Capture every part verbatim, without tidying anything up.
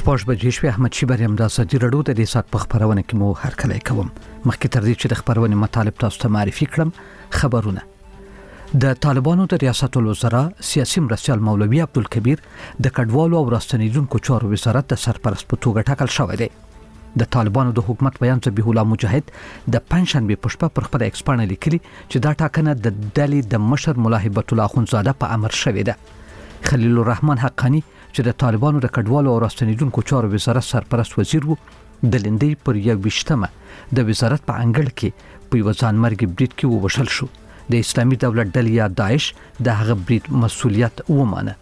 شپږ بجې شوې. احمد شیبر یم. د ازادي راډیو د دې ساعت په خبرونه کې مو هرکلی کوم. مخکې تر دې چې د خبرونې مطالب تاسو ته معرفي کړم، خبرونه. د طالبانو د ریاست الوزرا سیاسي مرستیال مولوي عبدالکبیر د کډوالو او راستنیدونکو چارو وزارت د سرپرست په توګه ټاکل شوی دی. د طالبانو د حکومت بیان ذبیح الله مجاهد د پنځشنبه په شپه پر خپل ایکس باندې لیکلي چې دا ټاکنه د ډلې د مشر مولا هیبت الله اخونزاده په امر شوې ده. خلیل الرحمن حقانی چې د طالبانو د کډوالو او راستنیدونکو چارو وزارت سرپرست وزیر وو، د لندې پر یو ویشتمه د وزارت په انګړ کې په یو ځانمرګي بریټ کې ووشل شو. د اسلامي دولت ډلې یا داعش د هغه بریټ مسؤلیت ومانه.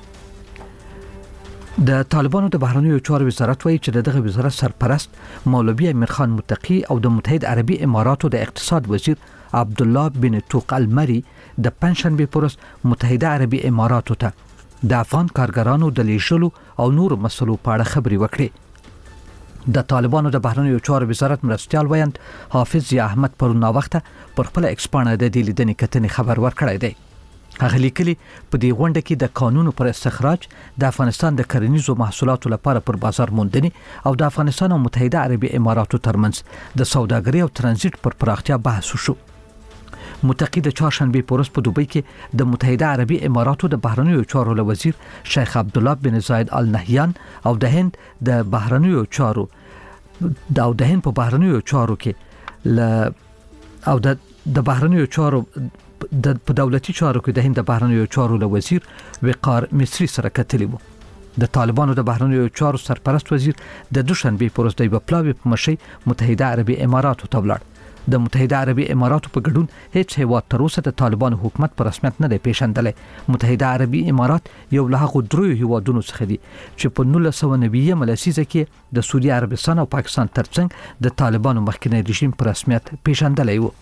د طالبانو د بهرنیو چارو وزارت وایي چې دغه وزارت سرپرست مولوي امیر خان متقی او د متحده عربي اماراتو د اقتصاد وزیر عبد الله بن توق المری د پنځشنبه پر ورځ متحده عربي اماراتو ته د افغان کارګرانو د لیږلو او نور مسلو په اړه خبري وکړي. د طالبانو د بهرنیو چارو وزارت مرستیال ویاند حافظ یا احمد پرون وخته پر خپل ایکس باندې د دې لیدنې کتنې خبر ورکړی دی. هغه لیکلي په دې غونډه کې د قانون پر استخراج، د افغانستان د کرنیزو محصولاتو لپاره پر بازار موندنې او د افغانستان او متحده عربي اماراتو ترمنځ د سوداګرۍ او ترانزیت پر پراختیا بحث وشو. متقی د چهارشنبه په ورځ په دوبۍ کې د متحده عربي اماراتو د بهرنیو چارو وزیر شیخ عبد الله بن زاید ال نهیان او د هند د بهرنیو چارو د د هند په بهرنیو چارو کې ل او د د بهرنیو چارو د په دولتي چارو کې د هند د بهرنیو چارو وزیر وقار مصری سره کتلی وو. د طالبانو د بهرنیو چارو سرپرست وزیر د دوشنبه په ورځ د بپلاوی په مشي متحده عربي اماراتو ته ولاړ. د متحده عربي اماراتو په ګډون هیڅ هیواد تر اوسه د طالبانو حکومت په رسمیت نه دی پیژندلی. متحده عربي امارات یو له هغو دریو هیوادونو څخه دی چې په نولس سوه نوي لسیزه کې د سعودي عربستان او پاکستان ترڅنګ د طالبانو مخکنی رژیم په رسمیت پیژندلی وو.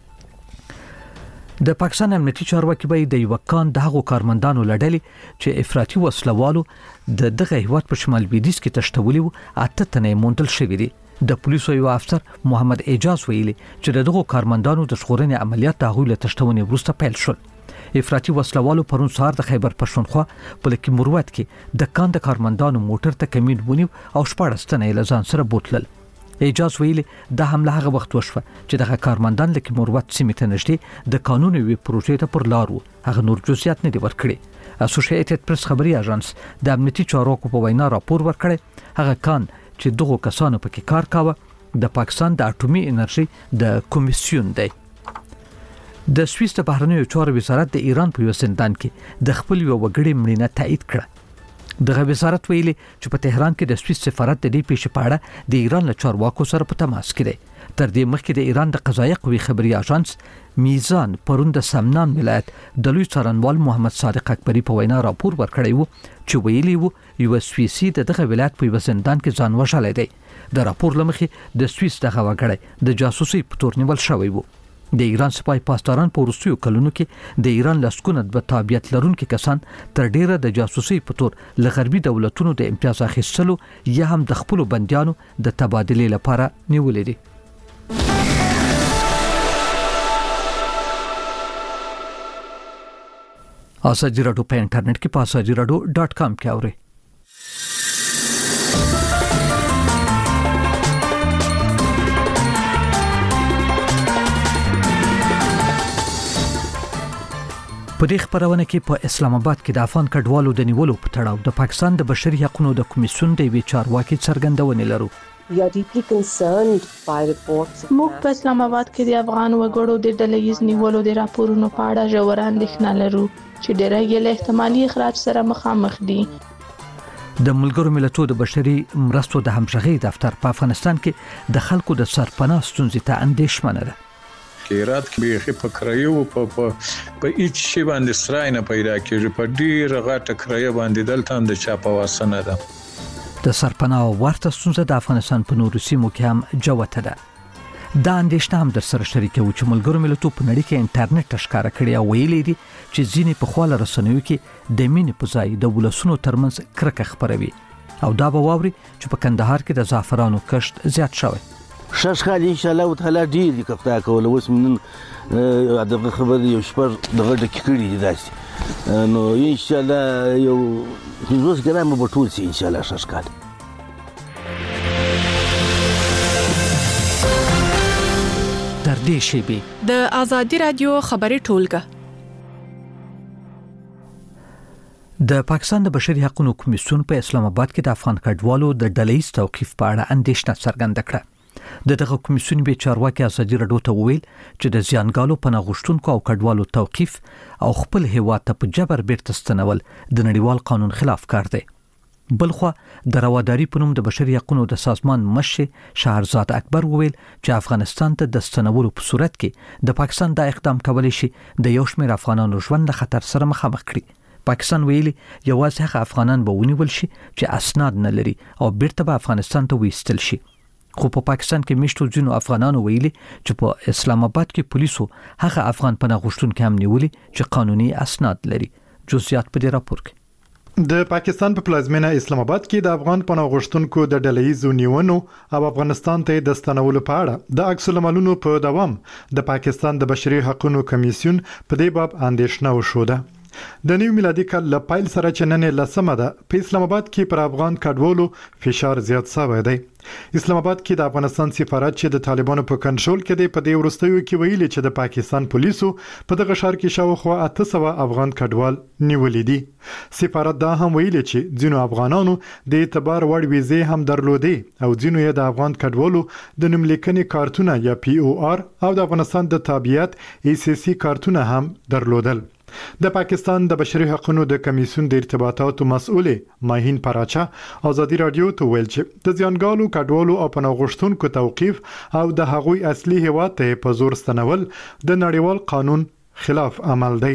د پاکستان امنیتي چارواکي به د یو کان د هغو کارمندانو لړلې چې افراطي وسلوالو د دغه هیواد په شمال لویدیځ کې تشتولي وو، اته تنه موندل شوي دي. د پولیسو یو افسر محمد اعجاز ویلي چې دغه کارمندانو د ژغورنې عملیات د هغوی له تشتونې وروسته پیل شول. افراطي وسلوالو پرون سهار د خیبر پښتونخوا په لکه مروت کې د کان د کارمندانو موټر ته کمین ونیو او شپږ تنه له ځان سره بوتلل. اعجاز ویلي دا حمله هغه وخت وشوه چې دغه کارمندان لکه مروت سیمې ته نږدې د قانوني پروژې ته پر لار وو. هغه نور جزئیات نه دي ورکړي. اسوسییټډ پریس خبري اژانس د امنیتي چارواکو په وینا راپور ورکړی هغه کان چې دغه کسانو پکې کار کاوه د پاکستان د اټومي انرژي د کمیسیون دی. د سویس د بهرنیو چارو وزارت د ایران په یو زندان کې د خپل یو وګړي مړینه تایید کړه. دغه وزارت ویلي چې په تهران کې د سویس سفارت د دې پیښې په اړه د ایران له چارواکو سره په تماس کې دی. تر دې مخکې د ایران د قضایي قوې خبري اژانس میزان پرون د سمنان ولایت د لوی څارنوال محمد صادق اکبری په وینا راپور ورکړی وو چې ویلي وو یو سویسي دغه ولایت په یو زندان کې ځان وژلی دی. د راپور لمخې د سویس دغه وګړی د جاسوسي په تور نیول شوی وو. د ایران سپای پاسداران په وروستیو کلونو کې د ایران لسکونه د تابعیت لرونکي کسان تر ډیره د جاسوسي په تور له غربي دولتونو د امتیاز اخیستلو یا هم د خپل بندیانو د تبادلې لپاره نیولې دي. ازادي راډیو په انټرنیټ کې په ازادي راډیو ډاټ کام کې اورئ. په دې خبرونه کې په اسلام آباد کې د افغان کډوالو د نیولو په تړاو د پاکستان د بشري حقوقو د کمیسیون د وی چارواکي څرګندونه لرو. We are deeply concerned by reports. موږ په اسلام آباد کې د افغان وګړو د ډلهییز نیولو د راپورونو په اړه ژور اندېښنه لرو چې ډېری یې له احتمالي اخراج سره مخامخ دي. د ملګرو ملتونو د بشري مرستو د همغږي دفتر په افغانستان کې د خلکو د سرپناه ستونزې ته اندېښمنه ده. ایراد کې په کرایو په په هیڅ شی باندې سرای نه پیدا کیږي، په ډیر غټه کرایه باندې دلته هم د چا په واسنه ده. د سرپناه ورته ستونزه د افغانستان په نورو سیمو کې هم جوته ده. دا اندېښنه هم در سره شریکوي چې ملګرو ملتونو په نړۍ کې انټرنیټ ښکاره کړی او ویلي دي چې ځینې په خواله رسنیو کې د مینې په ځای د ولسونو ترمنځ کرکه خپروي او دا به واوري چې په کندهار کې د زعفرانو کښت زیات شوی. شاشخال ان شاء الله تعالی ډیر دي کفتا کول اوس من دغه خبر یو شپږ دغه د کیکړي دي داسې نو ان شاء الله یو هیڅ ګرام به ټول سي ان شاء الله شاشخال دې شیبې د ازادي رادیو خبري ټولګه. د پاکستان د بشري حقوقو کمیسیون په اسلام آباد کې د افغان کډوالو د ډله‌ایز توقيف په اړه اندېښنه څرګنده کړه. د دغه کمیسیون به چارواکي ازادي رادیو ته ویل چې د زیانګالو پناه غوښتونکو او کډوالو توقيف او خپل هیواد ته په جبر بیرته ستنول د نړیوال قانون خلاف کار دی. بلخوا د رواداری په نوم د بشري حقوقو د سازمان مشر شهرزاد اکبر وویل چې افغانستان ته د ستنولو په صورت کې د پاکستان د اقدام کولای شي د یو شمېر افغانانو ژوند له خطر سره مخامخ کړي. پاکستان ویلي یوازې هغه افغانان به ونیول شي چې اسناد نه لري او بیرته به افغانستان ته وایستل شي. خو په پاکستان کې مشتو ځینو افغانانو ویلي چې په اسلام آباد کې پولیسو هغه افغان پناه غوښتونکي هم نیولي چې قانوني اسناد لري. جزئیات په دې راپور کې. د پاکستان په پلازمینه اسلام آباد کې د افغان پناه غوښتونکو د ډله‌ایزو نیونو او افغانستان ته د ستنولو په اړه د عکس العملونو په دوام د پاکستان د بشري حقوقو کمیسیون په دې باب اندېښنه وښوده. د نیو میلادي کال له پیل سره چې نن لسمه ده په اسلام آباد کې پر افغان کډوالو فشار زیات شوی دی. اسلام آباد کې د افغانستان سفارت چې د طالبانو په کنټرول کې دی په دې ورستیو کې ویلي چې د پاکستان پولیسو په دغه ښار کې شاوخوا اته سوه افغان کډوال نیولې دي. سفارت دا هم ویلي چې ځینو افغانانو د اعتبار وړ ویزې هم درلودې او ځینو یې د افغان کډوالو د نوملیکنې کارتونه یا پی او آر او د افغانستان د تابعیت ای سی سی کارتونه هم درلودل. د پاکستان د بشري حقوقو د کمیسیون د ارتباطاتو مسؤلې ماهین پراچا ازادي رادیو ته ویل چې د زیانګالو کډوالو او پناه غوښتونکو توقيف او د هغوی اصلي هیواد ته په زور ستنول د نړیوال قانون خلاف عمل دی.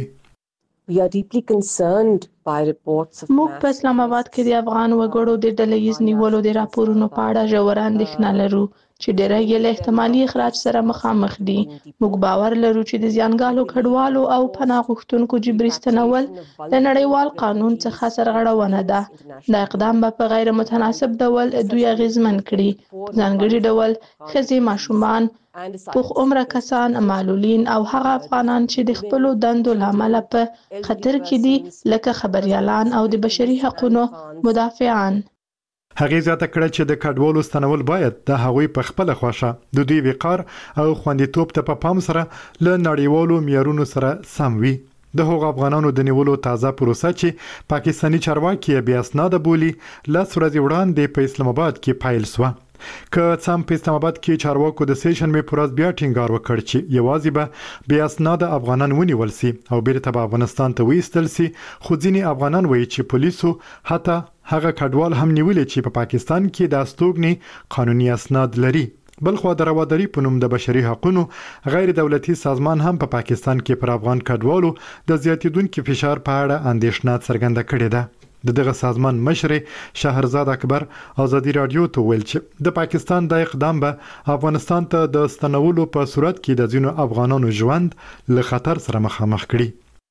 We are deeply concerned by reports of موږ په اسلام آباد کې د افغان وګړو د ډله‌ایز نیولو د راپورونو په اړه ژور اندېښنه لرو چې ډېری یې له احتمالي اخراج سره مخامخ دي. موږ باور لرو چې د زیانګالو کډوالو او پناه غوښتونکو جبري ستنول د نړیوال قانون څخه سرغړونه ده. دا اقدام به په غیر متناسب ډول دوی اغیزمن کړي، په ځانګړي ډول ښځې، ماشومان، پوخ عمره کسان، معلولین او هغه افغانان چې د خپلو دندو له امله په خطر کې دي لکه خبريالان او د بشري حقوقو مدافعان. هغه زیاته کړه چې د کډوالو ستنول باید د هغوی په خپل خوښه د دوی وقار او خوندیتوب ته په پام سره له نړیوالو معیارونو سره سم وي. د هغو افغانانو د نیولو تازه پروسه چې پاکستانی چارواکي بیا اسناد بولي لس ورځې وړاندې په اسلام آباد کې پیل شوه. که څم په اسلام آباد کې چارواکو د سیشن می پروز بیا ټینګار وکړ چې یوازې به بیا اسناد افغانان ونیول سي او بیرته به افغانستان ته وایستل سي. خو ځینې افغانان وایي چې پولیسو حتی هغه کډوال هم نیولې چې په پاکستان کې د استوګنې قانوني اسناد لري. بلخوا د رواداری په نوم د بشري حقوقو غیر دولتي سازمان هم په پا پاکستان کې پر افغان کډوالو د زیاتیدونکو فشار په اړه اندېښنه څرګنده کړې ده. د دغه سازمان مشر شهرزاد اکبر ازادي رادیو ته ویل چې د پاکستان د اقدام به افغانستان ته د ستنولو په صورت کې د ځینو افغانانو ژوند له خطر سره مخامخ کړي.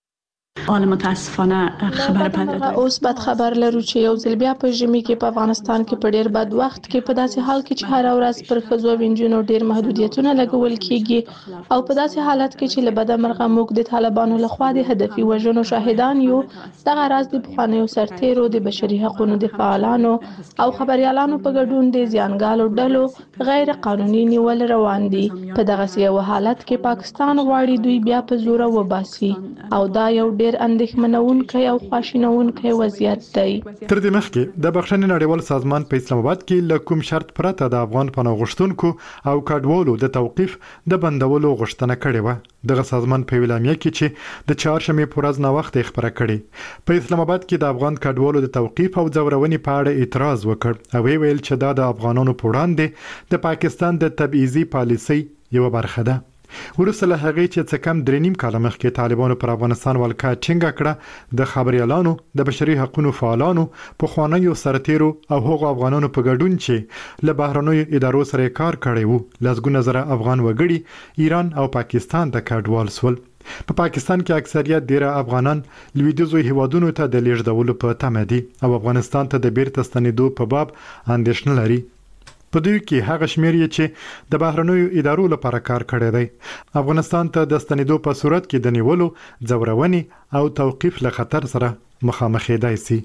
حال متاسفانه خبر پنده اوس بد خبر لرو چې یو ځل بیا په ژمي کې په افغانستان کې په ډیر بد وخت کې په داسې حال کې چې هر ورځ پر ښځو او نجونو ډیر محدودیتونه لګول کیږي او په داسې حالت کې چې له بده مرغه موږ د طالبانو لخوا د هدفي وژنو شاهدان یو. دغه راز د پخوانیو سرتیرو د بشري حقوقو د فعالانو او خبريالانو په ګډون د زیانګالو ډلو غیر قانوني نیول روان دي. په دغه یو حالت کې پاکستان غواړي دوی بیا په زور وباسي او دا یو ډیر اندېښمنونکی او خواشینونکی وضعیت دی. تر دې مخکې د بخښنې نړیوال سازمان په اسلام آباد کې له کوم شرط پرته د افغان پناه غوښتونکو او کډوالو د توقيف د بندولو غوښتنه کړې و. دغه سازمان په اعلامیه کې چې د چهارشنبې په ورځ نه وخت خبره کړې په اسلام آباد کې د افغان کډوالو د توقيف او ځورونې په اړه اعتراض وکړ او ویل چې دا د افغانانو په وړاندې د پاکستان د تبعیضي پالیسۍ یو برخه ده. ورسره له هغې چې څه کم درې نیم کاله مخکې طالبانو پر افغانستان ولکه ټینګه کړه د خبريالانو د بشري حقوقو فعالانو پخوانیو سرتیرو او هغو افغانانو په ګډون چې له بهرنیو ادارو سره کار کړی وو لسګونه زره افغان وګړي ایران او پاکستان ته کډوال شول. په پاکستان کې اکثریت ډیره افغانان لویدیځو هیوادونو ته د لیږدولو په تمه دي او افغانستان ته د بیرته ستنېدو په باب اندېښنه لري. په دوی کې هغه شمیر یې چې د بهرنیو ادارو لپاره کار کړی دی. افغانستان ته د ستنېدو په صورت کې د نیولو، ځورونې او توقيف له خطر سره مخامخېدای شي.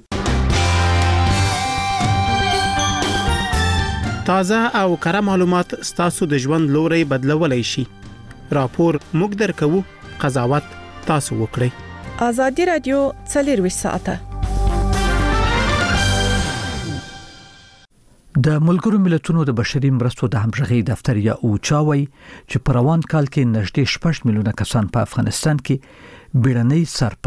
تازه او کره معلومات ستاسو د ژوند لوري بدلولای شي. راپور موږ درکو، قضاوت تاسو وکړئ. ازادي رادیو څلورویشت ساعته د ملګرو ملتونو د بشري مرستو د همغږي دفتر یا اوچا وایي چې په روان کال کې نږدې شپږ میلیونه کسان په افغانستان کې بیړنۍ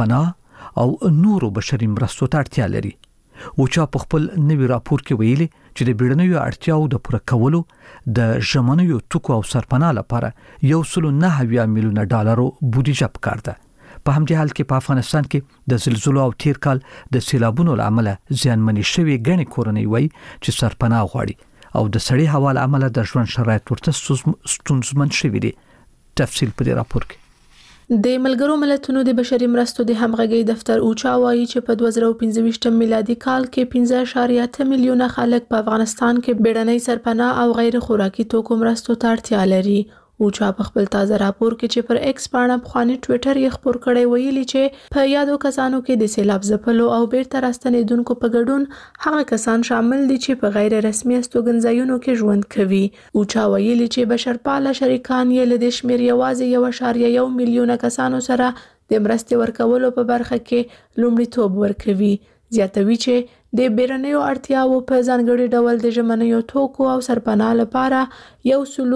سرپناه او نورو بشري مرستو ته اړتیا لري. اوچا په خپل نوي راپور کې ویلي چې د بیړنیو اړتیاو د پوره کولو د ژمنیو توکو او سرپناه لپاره یو سل نه میلیونه ډالرو بودیجه پکار ده. په همدې حال کې په افغانستان کې د زلزلو او تیر کال د سیلابونو لامل زیانمنې شوې غني کورنۍ وای چې سرپناه غواړي او د سړې هوا لامل د ژوند شرایط ورته ستونزمن شوي دي. تفصیل په دې راپور کې. د ملګرو ملتونو د بشري مرستو د همغږي دفتر اوچا وایي چې په دوه زره پنځه ویشت میلادي کال کې پنځه اعشاریه اته میلیونه خلک په افغانستان کې بیړنۍ سرپناه او غیر خوراکي توکو مرستو ته اړتیا لري. اوچا په خپل تازه راپور کې چې پر ایکس باندې بخواني ټوئیټر یې خبر کړی ویلي چې په یادو کسانو کې د سیلاب ځپلو او بیرته راستنېدونکو په ګډون هغه کسان شامل دي چې په غیر رسمي استوګنځایونو کې ژوند کوي. اوچا ویلي چې بشرپاله شریکان یې له دې شمېر یوازې یو اعشاریه یو میلیونه کسانو سره د مرستې ورکولو په برخه کې لومړیتوب ورکوي. زیاتوي چې د بیرنیو اړتیاو په ځانګړي ډول د ژمنیو توکو او سرپناه لپاره یو سل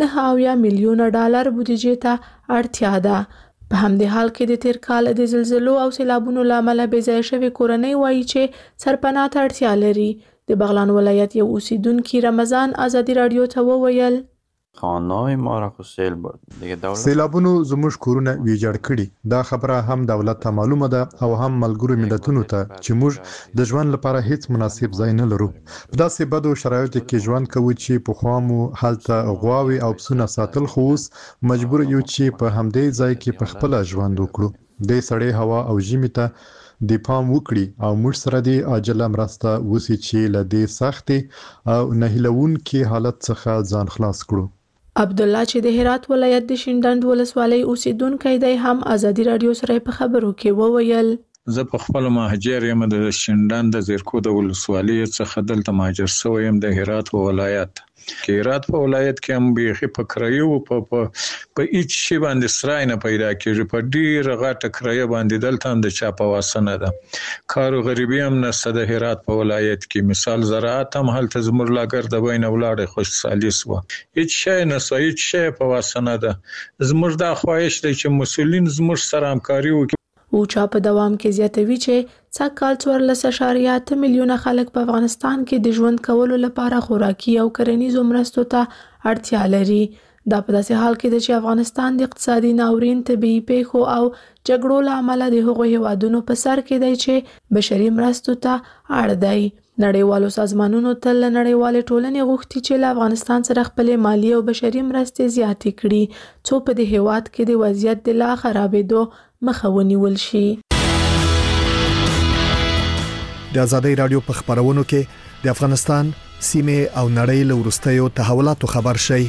نه میلیونه ډالر بودیجې ته اړتیا ده. په همدې حال کې د تیر کال د زلزلو او سیلابونو لامل بې ځای شوې کورنۍ وایي چې سرپناه ته اړتیا لري. د بغلان ولایت یو اوسیدونکو رمضان ازادي رادیو ته وویل خانه‌های ما را خو سیل برد دیگه دولت سیلابونو زموږ کورونه ویجاړ کړي. دا خبره هم دولت ته معلومه ده او هم ملګرو ملتونو ته چې موږ د ژوند لپاره هیڅ مناسب ځای نه لرو. په داسې بدو شرایطو کې ژوند کوو چې په خوا مو هلته غواوي او پسونه ساتل، خو اوس مجبور یو چې په همدې ځای کې په خپل ژوند وکړو. د سړې هوا او ژمي ته د پام وکړي او موږ سره د عاجله مرسته وسی چې له دې سختي او نهیلونکي حالت څخه ځان خلاص کړو. عبدالله چې د هرات ولایت د شینډنډ ولسوالۍ اوسیدونکی دی هم ازادي رادیو سره په خبرو کې وویل زه په خپل مهاجر یم د شینډنډ د زیرکو د ولسوالۍ څخه دلته مهاجر شوی یم د هرات ولایت. کې هرات په ولایت کې هم بیخي په کرایو په په هیڅ شی باندې سرای نه پیدا کیږي. په ډیر غټه کرایه باندې دلته هم د چا په واسنه ده. کارو غریبي هم نشته د هرات په ولایت کې. مثال زراعت هم هلته زموږ لاګر د بین ولاړې خوشحالي سو. هیڅ شی نه سو، هیڅ شی په واسنه ده. زموږ دا خواهش دی چې مسؤلین زموږ سره همکاري وکړي. اوچا په دوام کې زیاتوي چې څکال څوارلس اعشاریه اته میلیونه خلک په افغانستان کې د ژوند کولو لپاره خوراکي او کرنیزو مرستو ته اړتیا لري. دا په داسې حال کې ده چې افغانستان د اقتصادي ناورین، طبیعي پیښو او جګړو له امله د هغو هیوادونو په سر کې دی چې بشري مرستو ته اړ دی. نړیوالو سازمانونو تل له نړیوالې ټولنې غوښتي چې له افغانستان سره خپلې مالی او بشري مرستې زیاتې کړي څو په دې هیواد کې د وضعیت د لا خرابېدو مخه ونیول شي. د ازادي رادیو په خبرونو کې د افغانستان سیمه او نړۍ له وروستیو تحولاتو خبر شي.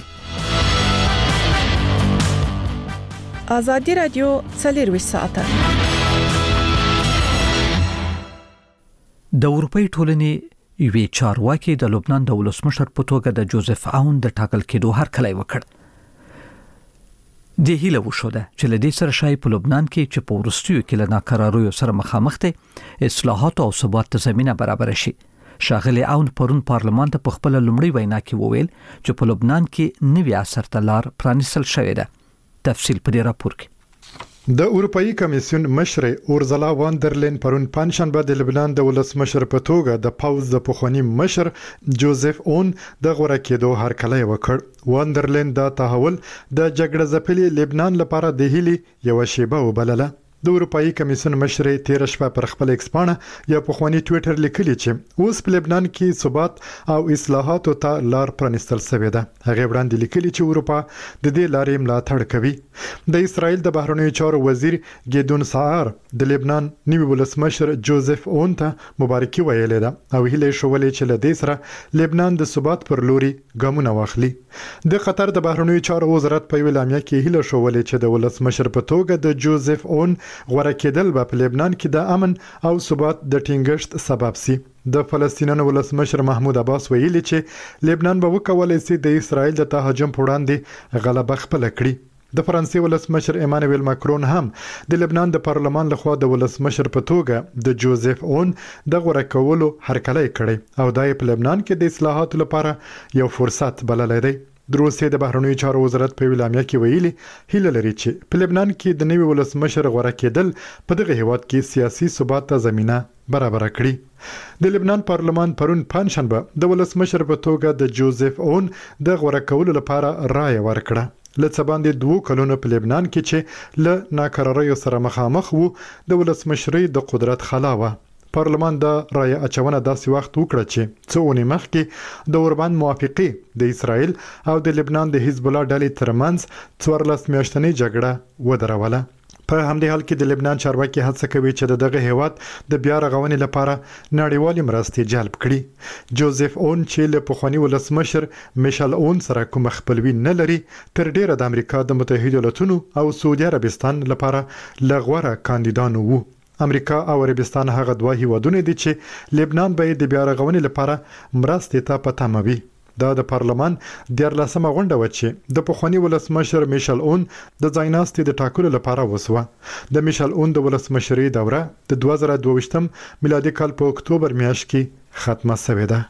ازادي رادیو څلورویشت ساعته د اروپאי ټولنې یوې چارواکي د لبنان د ولسمشر په توګه د جوزف اون د ټاکل کېدو هرکلی وکړ. د هیله وشوده چې لدې سره شای په لبنان کې چې په ورستیو کې له ناکراریو سره مخامخ دي اصلاحات او ثبات ته زمينه برابر شي. شاغلی اون پرون پارلمان ته په خپل لومړی وینا کې وویل چې په لبنان کې نوی عصر ته لار پرانیستل شوې ده. تفصیل په دې راپور کې. د اروپאי کمیسیون مشر اورزلا واندرلین پرون پنځشنبه د لبنان د ولسمشر په توګه د پاوز د پخوانی مشر جوزف اون د غوړه کېدو هرکلی وکړ. واندرلین دا تحول د جګړه ځپلي لبنان لپاره د هیلي یو شیبه وبلله. د اروپאי کمیسیون مشر تیر شپه پر خپل ایکس باندې یا پخوانی ټوئیټر لیکلی چې اوس په لبنان کې ثبات او اصلاحات ته لار پرانستل شوې ده. هغه وړاندې لیکلی چې اروپا د دې لارې ملاتړ کوي. د اسرائیل د بهرنیو چارو وزیر ګیدون سعار د لبنان نیوی ولسمشر جوزف اون ته مبارکي ویلې ده او هیله شولې چې له دې سره لبنان د ثبات پر لوري ګامونه واخلي. د قطر د بهرنیو چارو وزارت په ویلامیا کې هیله شولې چې د ولسمشر په توګه د جوزف اون غوړه کېدل به په لبنان کې د امن او ثبات د ټینګښت سبب شي. د فلسطینیانو ولسمشر محمود عباس ویلي چې لبنان به وکولای شي د اسرائیل د تهاجم پر وړاندې غلبه خپل کړي. د فرانسې ولسمشر ایمانویل ماکرون هم د لبنان د پارلمان لخوا د ولسمشر په توګه د جوزف اون د غوړه کولو هرکلی کړی او دا په لبنان کې د اصلاحاتو لپاره یو فرصت بللی دی. د روسیې د بهرنیو چارو وزارت په اعلامیه کې ویلي هیله لري چې په لبنان کې د نوي ولسمشر غوړه کېدل په دغه هیواد کې سیاسي ثبات ته زمینه برابر کړي. د لبنان پارلمان پرون پنځشنبه د ولسمشر په توګه د جوزف اون د غوړه کولو لپاره رائے ورکړه. لڅ باندې دوه کلونه په لبنان کې چې له ناکراریو سره مخامخ وو د ولسمشرۍ د قدرت خلاوه. پارلمان د رائے اچونه داسې وخت وکړه چې څو اونۍ مخکې د اوربان موافقې د اسرائیل او د لبنان د حزب الله ډلې ترمنځ څوارلس میاشتنۍ جګړه ودروله. په همدې حال کې د لبنان چارواکي هڅه کوي چې دغه هیواد د بیا رغونې لپاره نړیوالې مرستې جلب کړي. جوزف اون چې له پخواني ولسمشر میشل اون سره کوم خپلوي نه لري تر ډیره د امریکا د متحده ایالاتونو او سعودي عربستان لپاره لغوره کاندیدان وو. امریکا او عربستان هغه دوه هیوادونه دي چې لبنان به د بیا رغونې لپاره مرستې ته په تمه وي. دا د پارلمان دیارلسمه غونډه و چې د پخواني ولسمشر میشل اون د ځایناستي د ټاکلو لپاره وسوه. د میشل اون د ولسمشرۍ دوره د دوه زره دوه ویشتم میلادي کال په اکتوبر میاشت کې ختمه شوې ده.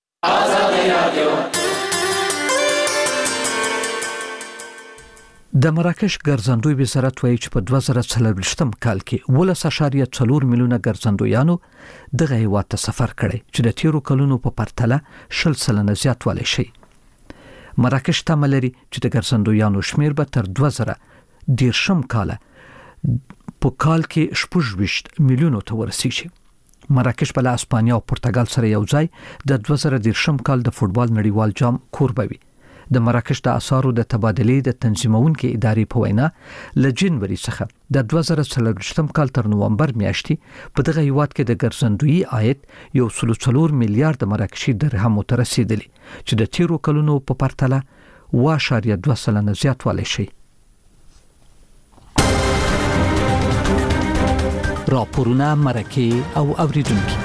د مراکش ګرځندوی وزارت وایي چې په دوه زره څلوېښتم کال کې ولس اشاریه څلور میلیونه ګرځندویانو دغه هیواد ته سفر کړی چې د تیرو کلونو په پرتله شل سلنه زیاتوالی شي. مراکش تمه لري چې د ګرځندویانو شمیر به تر دوه زره دیرشم کال په کال کې شپږ ویشت میلیونو ته ورسیږي. مراکش بل اسپانیا او پرتګال سره یو ځای د دوه زره دیرشم کال د فوټبال نړیوال جام کوربه وي. د مراکش د اسعارو د تبادلې د تنظیمونکو ادارې په وینا ل جنوري څخه د دوه زره څلوېښتم کال تر نومبر میاشتې په دغه هیواد کې د ګرځندوی عاید یو سل څلور میلیارډ مراکشي درهم ته رسیدلی چې د تیرو کلونو په پرتله اوه اعشاریه دوه سلنه زیاتوالی شي. راپورونه مرکه او اوریدونکو.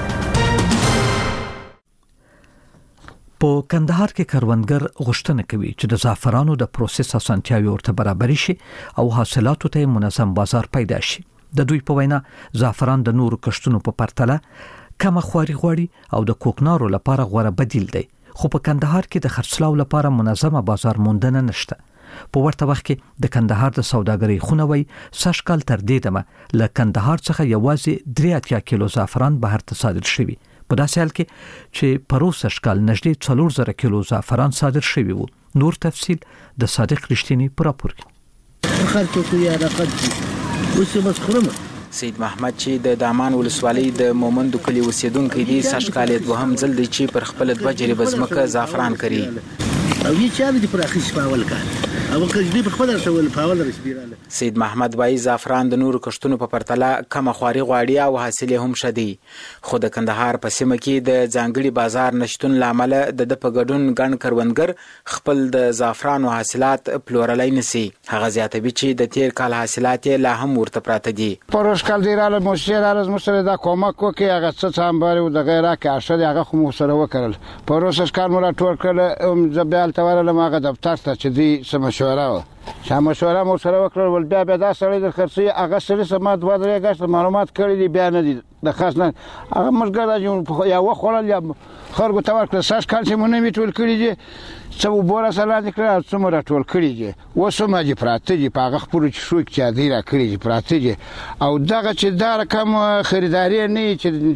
په کندهار کې کروندګر غوښتنه کوي چې د زعفرانو د پروسس اسانتیاوي ورته برابر شي او حاصلاتو ته منظم بازار پیدا شي. د دوی په وینا زعفران د نورو کښتونو په پرتله کم خواري غواړي او د کوکنارو لپاره غوره بدیل دی، خو په کندهار کې د خرڅلاو لپاره منظمه بازار موندنه نشته. په ورته وخت کې د کندهار د سوداګرۍ خونوي سشکال تر دې دمه له کندهار څخه یوازې درې اتیا کیلو زعفران بهر ته صادر شوی. په داسې حال کې چې پروسه شکال نږدې څلور زره کیلو زعفران صادر شوی وو. نور تفصیل د صادق رښتینی پر راپور کې. خلکو کې راقد اوس مسخره سید محمد چې د دامان ولسوالۍ د مومندو کلی اوسیدونکو دی سشکال دوهم ځل دی چې پر خپل دوه جریبه ځمکه زعفران کوي. او یې چاله دی پر اخیس پاول کار او کله په خپل سره ول پاول رسیداله. سید محمد وای زعفران د نورو کښتونو په پرتله کم خواري غواړي او حاصل هم شدي، خو د کندهار په سیمه کې د ځانګړي بازار نشټون لامل د د پګډون ګڼ کروندګر خپل د زعفرانو حاصلات پلورلای نسی. هغه زیاتوي چې د تیر کال حاصلات لا هم ورته پراته دي. پروش کال دیراله مشیر از مسره د کومک کوي هغه څه هم باري د غیره کې اشد هغه خو سره وکړل. پروش کال مورا ټول کړه زبال تورله ماغه دفتر ته چې دی سم مشوره شا مشوره مو سره وکړل ول بیا بیا دا سړی د خرڅي هغه سره سم دوه درې غاښ معلومات کړی دی بیا نه دي د خاص نه هغه مشګر راځي یا وخورل یا خرګو تور کړ ساس کال چې مونږ می ټول کړی دي څو بوره سره دي کړ څو مر ټول کړی دي وسمه دي پراته دي په هغه خپل چې شو کې دی را کړی دي پراته دي او دغه چې دا رقم خریداري نه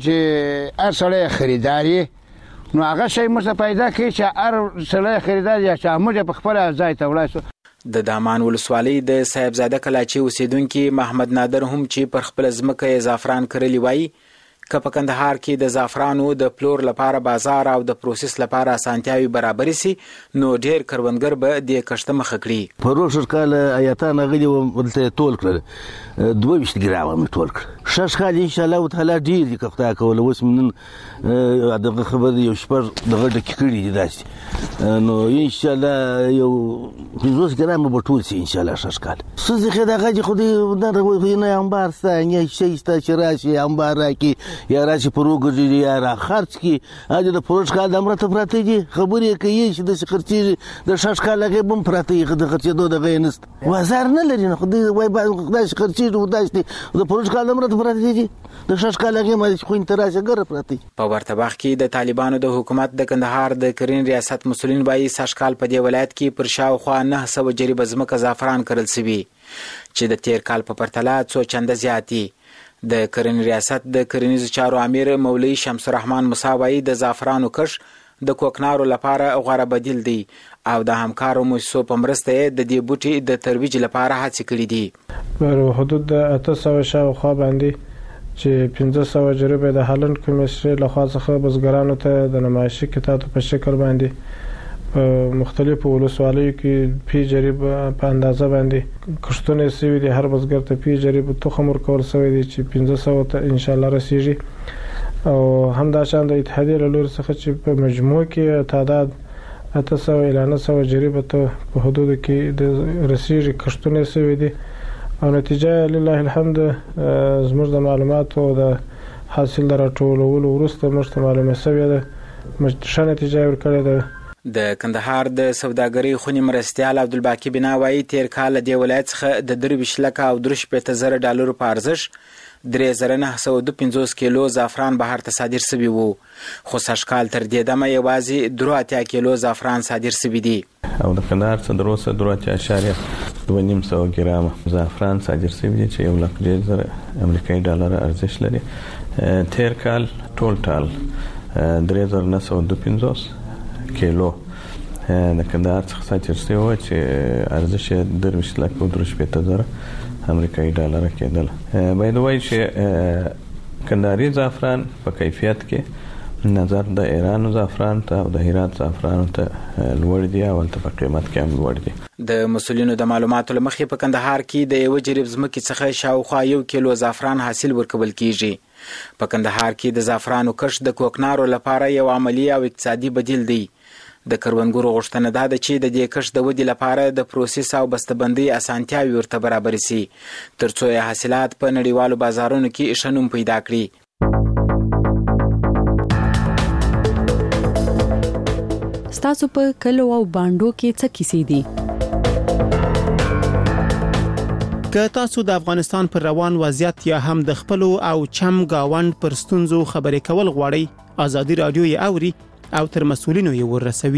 چې ارسله خریداري نو هغه شی مو پیدا کوي چې ار سره خریداري یا چې موږ په خپل ځای ته ولاړ. د دامان ولسوالۍ د صاحبزاده کلاچي اوسیدونکو محمد نادر هم چې پر خپل ځمکه زعفران کرلی وای که په کندهار کې د زعفرانو د پلور لپاره بازار او د پروسس لپاره اسانتیاوي برابر سي نو ډېر کروندګر به د کښت مخ کړي. پروسس کال آیاتان غلي ولته تول کړل دوه ویشت ګرام تول کړ شش خال ان شاء الله تعالی ډیر کفتا کول اوس من دغه خبر یو شپر دغه د کړي دي داسي نو ان شاء الله یو پنځوس ګرام به ټول سي ان شاء الله شش کال سوزي خدای غږی خو دې نه نه انبار ستانه شي ست شراشي انبار کی یا راشي پروګرځي یا را خرڅ کی اجه د پروژ کال د امرته پراته دي خبرې کوي چې د خرڅي د شش کال هغه بم پراته د خرڅېدو د غینست وزار نه لري نه خدای وای خدای خرڅي وداشتي د پروژ کال د امرته پراته دي د شش کال هغه مې خو انتراشه ګره پراته په ورته وخت کې د طالبانو د حکومت د کندهار د کرین ریاست مسولین وایي سش کال په دې ولایت کې پر شاوخوا نه سوه جریبه ځمکه زعفران کرل شوي چې د تیر کال په پرتله څو چنده زیاتي د کرین ریاست د کرنیزو چارو امیر مولوی شمس الرحمن موسی وایي د زعفرانو کښ د کوکنارو لپاره غوره بدیل دی او د همکارو مؤسسو په مرسته د دې بوټي د ترویج لپاره هڅې کړې دي په حدود د اته سوه شاوخوا باندې چې پنځه سوه جریبه د هالند کمیسیون لخوا څخه بزګرانو ته د نمایشي کتابو په شکل باندې په مختلفو ولسوالیو کې پی جریبه په اندازه باندې کښتونه سوي دي هر بزګر ته پی جریبه تخم ورکول شوی دی چې پنځه سوه ته ان شاء الله رسیږي او همدا شان د اتحادیې له لوري څخه چې په مجموع کې تعداد اته سوه الی نه سوه جریبه ته په حدودو کې د رسیږي کښتونه سوي دي او نتیجه لله الحمد زموږ د معلوماتو او د حاصل د راټولولو وروسته موږ ته معلومه شوې ده ښه نتیجه ورکړې ده د کندهار د سوداګرۍ خونې مرستیال عبدالباقي بنا وایي تیر کال د ولایت څخه د درویشت لکه او درې شپېته زره ډالرو په ارزښت درې زره نه سوه دوه پنځوس کیلو زعفران بهر ته صادر شوي وو خو سږ کال تر دې دمه یوازې درې اتیا کیلو زعفران صادر شوي دي او د کندهار څخه تر اوسه درې اتیا اعشاریه دوه نیم سوه ګرامه زعفران صادر شوي دي چې یو لک ډېر زره امریکایي ډالره ارزښت لري تیر کال ټول ټال درې زره نه سوه دوه پنځوس کیلو د کندهار څخه صادر شوی و چې ارزښت یې درویشت لکه او درې شپېته زره امریکایي ډالره کېدله باید ووایي چې کندهاري زعفران په کیفیت کې نظر د ایران زعفران ته او د هرات زعفران ته لوړ دي او هلته په قیمت کې هم لوړ دي د مسولینو د معلوماتو له مخې په کندهار کې د یوه جریب ځمکې څخه شاوخوا یو کیلو زعفران حاصل ورکول کیږي په کندهار کې د زعفرانو کښت د کوکنارو لپاره یو عملی او اقتصادي بدیل دی د کروندګرو غوښتنه دا ده چې د دې کښت د ودې لپاره د پروسس او بسته‌بندۍ اسانتیاوې ورته برابرې سي ترڅو یې حاصلات په نړیوالو بازارونو کې ښه نوم پیدا کړي ستاسو په کلو او بانډو کې څه کیسې دي که تاسو د افغانستان پر روان وضعیت یا هم د خپل او چم گاوند پر ستونزو خبرې کول غواړئ ازادي رادیو یې اوري او تر مسؤلینو یې ورسوي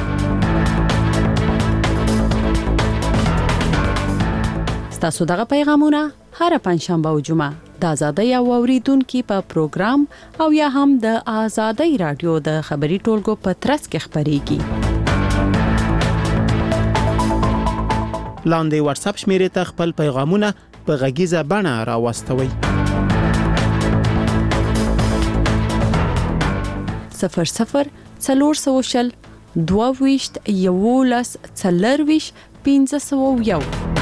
ستاسو دغه پیغامونه هر پنځشنبه او جمعه د ازادۍ او اوریدونکو په پروګرام او یا هم د ازادۍ رادیو د خبري ټولګو په ترڅ کې خبريږي لاندې واتس اپ شمیرې ته خپل پیغامونه په غږیزه بڼه راوستوي صفر صفر څلور سوه شل دوه ویشت یولس څلرویشت پنځه سوه یو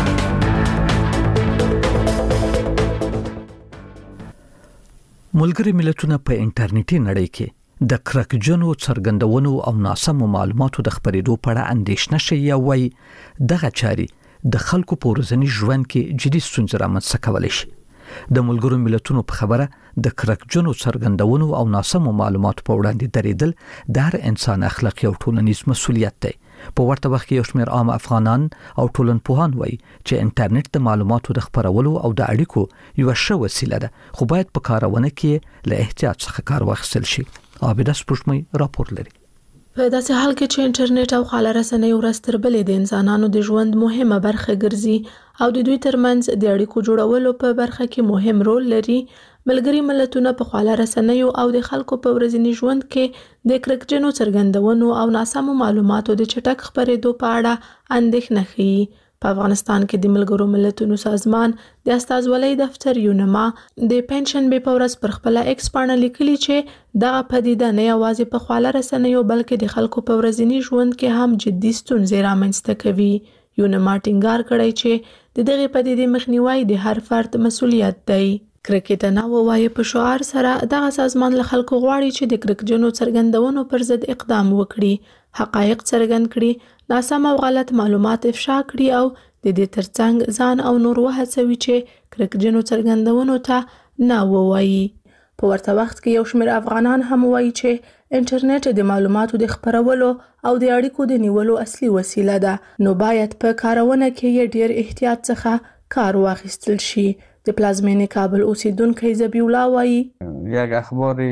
ملګری ملتونه په انټرنیټي نړۍ کې د کرکجنو څرګندونو او ناسمو معلوماتو د خبرېدو په اړه اندېښنه شوي وایي دغه چاري د خلکو په ورځني ژوند کې جدي ستونزې رامنځته کولی شي د ملګرو ملتونو په خبره د کرکجنو څرګندونو او ناسمو معلوماتو په وړاندې درېدل د هر انسان اخلاقي او ټولنیز مسؤلیت دی په ورته وخت کې یو شمېر عام افغانان او ټولنپوهان وایي چې انټرنیټ د معلوماتو د خپرولو او د اړیکو یوه ښه وسیله ده خو باید په کارونه کې له احتیاط څخه کار واخیستل شي عابده سپوږمۍ راپور لري په داسې حال کې چې انټرنیټ او خاله رسنۍ ورځ تر بلې د انسانانو د ژوند مهمه برخه ګرځي او د دوی ترمنځ د اړیکو جوړولو په برخه کې مهم رول لري ملګري ملتونه په خاله رسنیو او د خلکو په ورځني ژوند کې د کرکجنو څرګندونو او ناسمو معلوماتو د چټک خپرېدو په اړه اندېښنه ښيي په افغانستان کې د ملګرو ملتونو سازمان د استازولۍ دفتر یونما د پنشنبې په ورځ پر خپل ایکس باندې لیکلي چې دغه پدیده نه یوازې په خاله رسنیو بلکې د خلکو په ورځني ژوند کې هم جدي ستونزې رامنځته کوي یونما ټینګار کړی چې د دغه پدیدې مخنیوي د هر فرد مسؤلیت دی کرکټنا وایي په شعار سره دغه سازمان له خلکو غواړي چې د کرکجنو څرګندونو پر ضد اقدام وکړي حقایق څرګند کړي ناسم او غلط معلومات افشا کړي او د دې ترڅنګ ځان او نور وهڅوي چې کرکجنو څرګندونو ته نه ووایي په ورته وخت کې یو شمېر افغانان هم وایي چې انټرنیټ د معلوماتو د خپرولو او د اړیکو د نیولو اصلي وسیله ده، نو باید په کارونه کې یې ډیر احتیاط څخه کار واخیستل شي. د پلازمینې کابل اوسیدونکی ذبیح الله وایي یک اخبار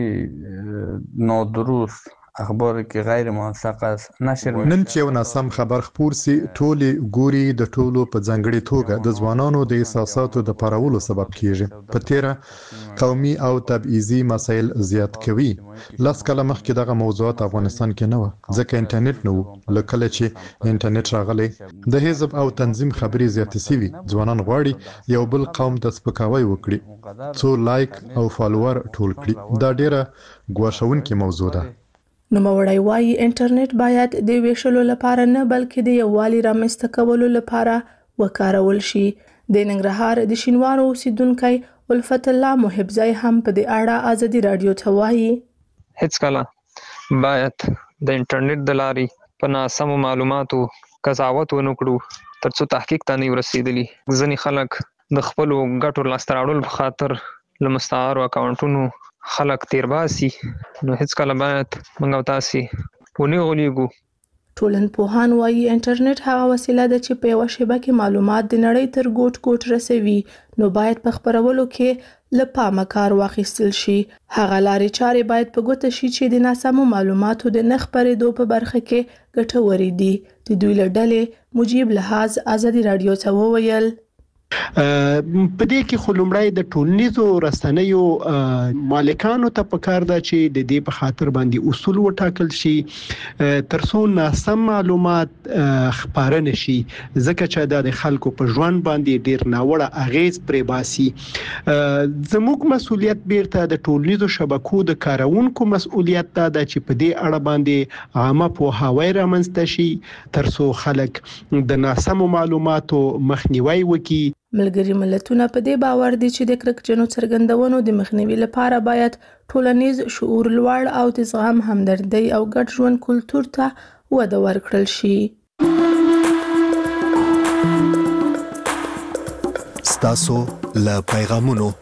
نادرست اخباری که غیر موثق است نشر میشه. نن چې یو ناسم خبر خپور سي ټولې ګوري د ټولو په ځانګړي توګه د ځوانانو د احساساتو د پارولو سبب کیږي. په تیره قومي او تبعیضي مسایل زیات کوي. لاس کله مخکې دغه موضوعات افغانستان کې نه و ځکه انټرنیټ نه و. لکه چې انټرنیټ راغلی د حزب او تنظیم خبري زیات سوي. ځوانان غواړي یو بل قوم د سپکاوي وکړي، څو لایک او فالوور ټول کړي. دا ډیره ګواښونکې موضوع ده. نوموړی وایي انټرنیټ باید د ویشلو لپاره نه بلکې د یووالي رامنځته کولو لپاره وکارول شي. د ننګرهار د شینوارو اوسیدونکی الفت الله محبزی هم په دې اړه ازادي رادیو ته وایي هیڅ کله باید د انټرنیټ د لارې په ناسمو معلوماتو قضاوت ونه کړو ترڅو تحقیق ته نه ورسېدلی. ځینې خلک د خپلو ګټو لاسته راوړلو په خاطر له مستعارو اکاونټونو خلک تیر باسي، نو هیڅ کله باید موږ او تاسې ونه غولېږو. ټولنپوهان وایي انټرنیټ هغه وسیله ده چې په یوه شیبه کې معلومات د نړۍ تر ګوټ ګوټ رسوي، نو باید په خپرولو کې له پامه کار واخیستل شي. هغه لارې چارې باید په ګوته شي چې د ناسمو معلوماتو د نه خپرېدو په برخه کې ګټورې دي. د دوی له ډلې مجیب لحاظ ازادي رادیو ته وویل په دې کې خو لومړی د ټولنیزو رسنیو مالکانو ته پکار ده چې د دې په خاطر باندې اصول وټاکل شي ترڅو ناسم معلومات خپاره نشي، ځکه چې د خلکو په ژوند باندې ډیر ناوړه اغیز پرې باسي. زموږ مسؤلیت بیرته د ټولنیزو شبکو د کارونکو مسؤلیت ده چې په دې اړه باندې عامه پوهاوی رامنځته شي ترڅو خلک د ناسمو معلوماتو مخنیوي وکړي. ملګري ملتونه په دې باور دي چې د کرکټرونو څرګندونو د مخنیوي لپاره باید ټولنیز شعور لوړ او د زغم، همدردۍ او ګډ ژوند کلتور ته وده ورکړل شي. ستاسو له پیغامونو.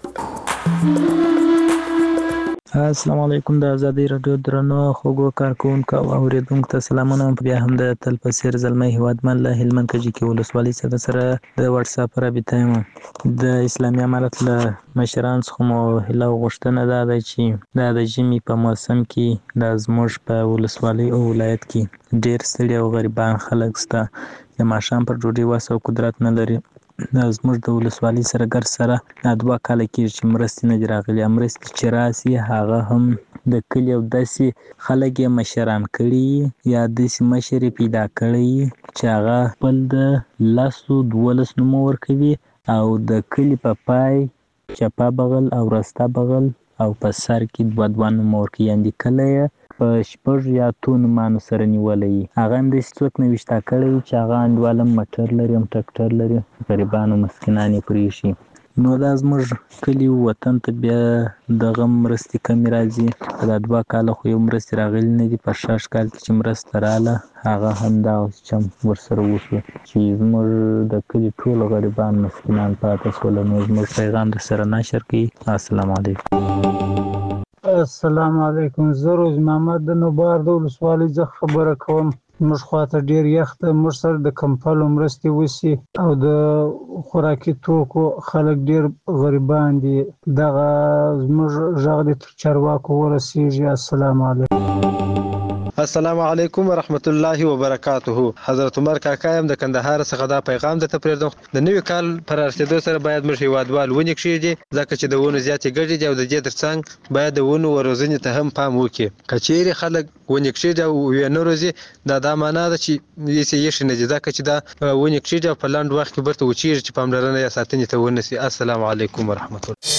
السلام علیکم. د ازادي رادیو درنو خوږو کارکونکو او اوریدونکو ته سلامونه. بیا هم د تل په څیر زلمی هیوادمن له هلمند کجې کې ولسوالۍ څخه سره د واتس اپ رابطه یم. د اسلامي امارت له مشرانو څخه مو هیله غوښتنه ده چې د ژمي په موسم کې د زموږ په ولسوالۍ او ولایت کې ډیر ستړي او غریبان خلک شته چې ماښام پر ډوډۍ وس او قدرت نه لري. زموږ د ولسوالۍ سره ګر سره دوه کاله کېږي چې مرستې نه دي راغلي. مرستې چې راسي هغه هم د کلي او داسې خلک یې مشران کړي یا داسې مشر یې پیدا کړی چې هغه خپل د لسو دولس نومه ورکوي او د کلي په پای چپه بغل او راسته بغل او په سر کې دوه دوه نومه ورکوي، یعنې کله یې په شپږ یا اتو نومانو سره نیولی وي. هغه هم داسې څوک نوشته کړی وي چې هغه انډیوال هم موټر لري هم ټکټر لري، غریبان او مسکینان یې پرېښي. نو دا زموږ کلي وطن ته بیا دغه مرستې کمې راځي. په دا دوه کاله خو یو مرستې راغلي نه دي. په شاش کال کې چې مرسته راغله هغه هم دغسې چم ورسره وشو چې زموږ د کلي ټول غریبان مسکینان پاتې شول. نو زموږ پیغام درسره نشر کړي. السلام علیکم. السلام علیکم. زه روز محمد د نوبار د ولسوالۍ څخه خبره کوم. موږ خواته ډیر یخ ده، موږ سره د کمپلو مرستې وسی او د خوراکي توکو خلک ډیر غریبان دي. دغه زموږ غږ د تر چارواکو ورسیږي. السلام علیکم. السلام علیکم ورحمت الله وبرکاته. حضرت عمر کاکا يم د کندهار څخه دا پیغام درته پرېږدم. د نوي کال پر رسېدو سره باید موږ هیوادوال ونې کښېږدي، ځکه چې د ونو زیاتې ګټې دي او د دې ترڅنګ باید د ونو روزنې ته هم پام وکړي. که چیرې خلک ونې کښېږدي او یې نه روزي، دا دا معنا ده چې هېڅ یې ایښي نه دي، ځکه چې دا ونې کښېږدي او په لنډ وخت کې بیرته وچېږي چې پاملرنه یې ساتنې ته ونه شي. السلام علیکم ورحمت الله.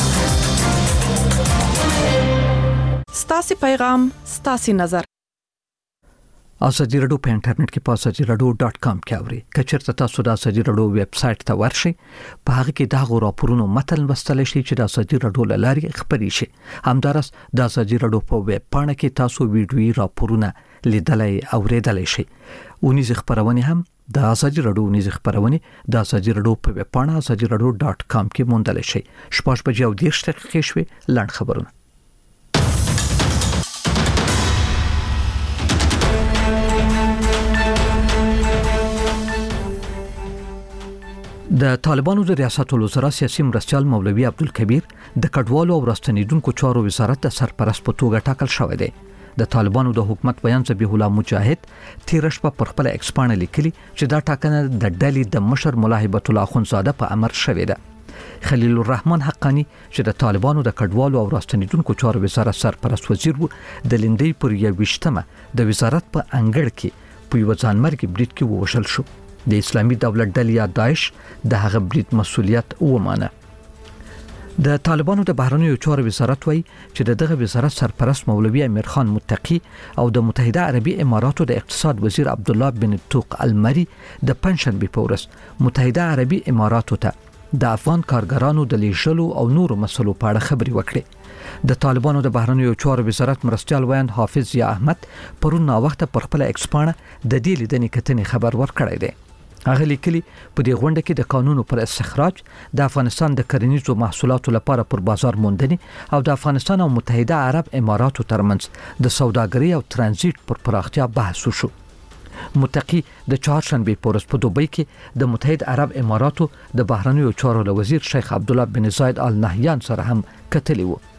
ستاسو پیغام ستاسو نظر. ازادي رادیو په انټرنیټ کې په ازادي رادیو ډاټ کام کې اوري. کچېرته تاسو د ازادي رادیو ویب سټ ته ورشئ، په هغه کې دا غو راپورونو متن لوستلی شئ چې د ازادي رادیو لارې خبري شي. همدارس د ازادي رادیو په ویب پاڼه کې تاسو ویډیوي راپورونه لیدلای او اوریدلای شئ. ونیز خبرونه هم د ازادي رادیو ونیز خبرونه د ازادي رادیو په ویب پاڼه ازادي رادیو ډاټ کام کې موندل شئ. شپږ بجې او دېرش دقیقې شوي. لاند خبرونه د طالبانو د ریاست الوزرا سیاسي مرستیال مولوي عبدالکبیر د کډوالو او راستنیدونکو چارو وزارت د سرپرست په توګه ټاکل شوی دی. د طالبانو د حکومت بیان ذبیح الله مجاهد تیر شپه پر خپل ایکسپانه لیکلي چې دا ټاکنه د ډلې د مشر ملا هیبت الله اخونزاده په امر شوې ده. خلیل الرحمن حقانی چې د طالبانو د کډوالو او راستنیدونکو چارو وزارت سرپرست وزیر وو د لندې پر یوشتمه د وزارت په انګړ کې په یو ځانمرګي بریټ کې ووشل شو. د اسلامي دولت ډلې یا داعش د هغه بریټ مسولیت ومانه. د طالبانو د بهرنیو چارو وزارت وایي چې دغه وزارت سرپرست مولوي امیر خان متقی او د متحده عربي اماراتو د اقتصاد وزیر عبد الله بن توق المری د پنځشنبه په ورځ متحده عربي اماراتو ته د افغان کارګرانو د لیږلو او نورو مسلو په اړه خبري وکړي. د طالبانو د بهرنیو چارو وزارت مرستیال ویاند حافظ یا احمد پرون نا وخت پر خپل ایکسپانه د دې لیدنې کتنې خبر ورکړی دی. هغه لیکلي په دې غونډه کې د قانونو پر استخراج د افغانستان د کرنیزو محصولاتو لپاره پر بازار موندنې او د افغانستان او متحده عرب اماراتو ترمنځ د سوداګرۍ او ترانزیت پر پراختیا بحث وشو. متقی د چهارشنبه په ورځ په دوبۍ کې د متحده عرب اماراتو د بهرنیو چارو وزیر شیخ عبد الله بن زاید آل نهیان سره هم کتلی وو.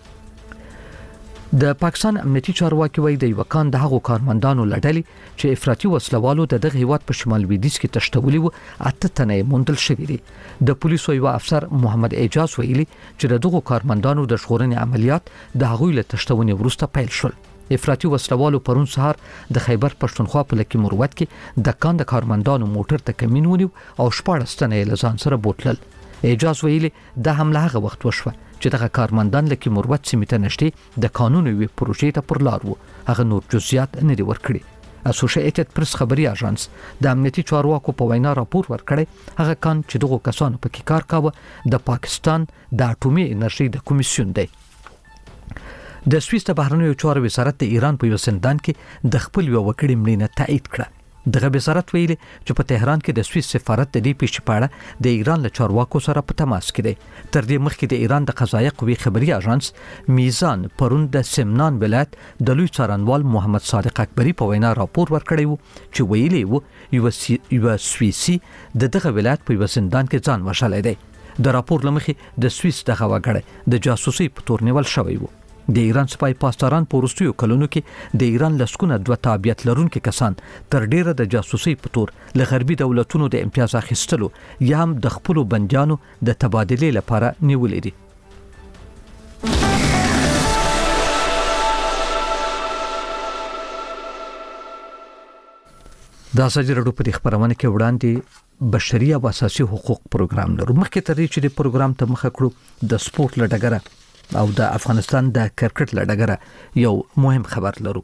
د پاکستان امنیتي چارواکي وایي د یوکان د هغو کارمندانو لړلې چې افراطي وسلوالو د دغه هیواد په شمال لویدیځ کې تشتولي وو اته تنه موندل شوي دي. د پولیسو یو افسر محمد اعجاز ویلي چې دغه کارمندانو د ژغورنې عملیات د هغوی له تشتونې وروسته پیل شول. افراطي وسلوالو پرون سهار د خیبر پښتونخوا په لکه مروت کې د کان د کارمندانو موټر ته کمین ونیو او شپږ تنه له ځان سره بوتلل. اعجاز ویلي د حمله هغه وخت وشوه چې دغه کارمندان لکه مروت سیمه ته نشټي د قانوني وی پروژې ته پر لار وو. هغه نور جزئیات نه دی ورکړي. اسوسییټډ پریس خبري اژانس د امنیتي چارواکو په وینا راپور ورکړی هغه کان چې دغه کسانو په کې کار کاوه د پاکستان د اټومي انرژي د کمیسیون دی. د سویس د بهرنیو چارو وزارت د ایران په یو سندان کې د خپل یو وکړې مړینه تایید کړه. دغه وزارت ویلي چې په تهران کې د سویس سفارت د دې پیښې په اړه د ایران له چارواکو سره په تماس کې دی. تر دې مخکې د ایران د قضایه قوې خبري اژانس میزان پرون د سمنان ولایت د لوی څارنوال محمد صادق اکبری په وینا راپور ورکړی وو چې ویلي وو یو سی یو سویسي د دغه ولایت په یو زندان کې ځان وشلای دی. د راپور لمخې د سویس دغه وګړی د جاسوسي په تور نیول شوی وو. د ایران سپای پاسداران په وروستیو کلونو کې د ایران لسکونه دوه تابعیت لرونکي کسان تر ډیره د جاسوسي په تور له غربي دولتونو د امتیاز اخیستلو یا هم د خپل بنديانو د تبادلې لپاره نیولې دي. دا سجره په خبرونه کې وړاندې بشري او اساسي حقوق پروګرام لرو. مخکې تر دې چې د پروګرام ته مخه کړو د سپورت لړګره او د افغانستان د کرکټ لړګره یو مهم خبر لرو.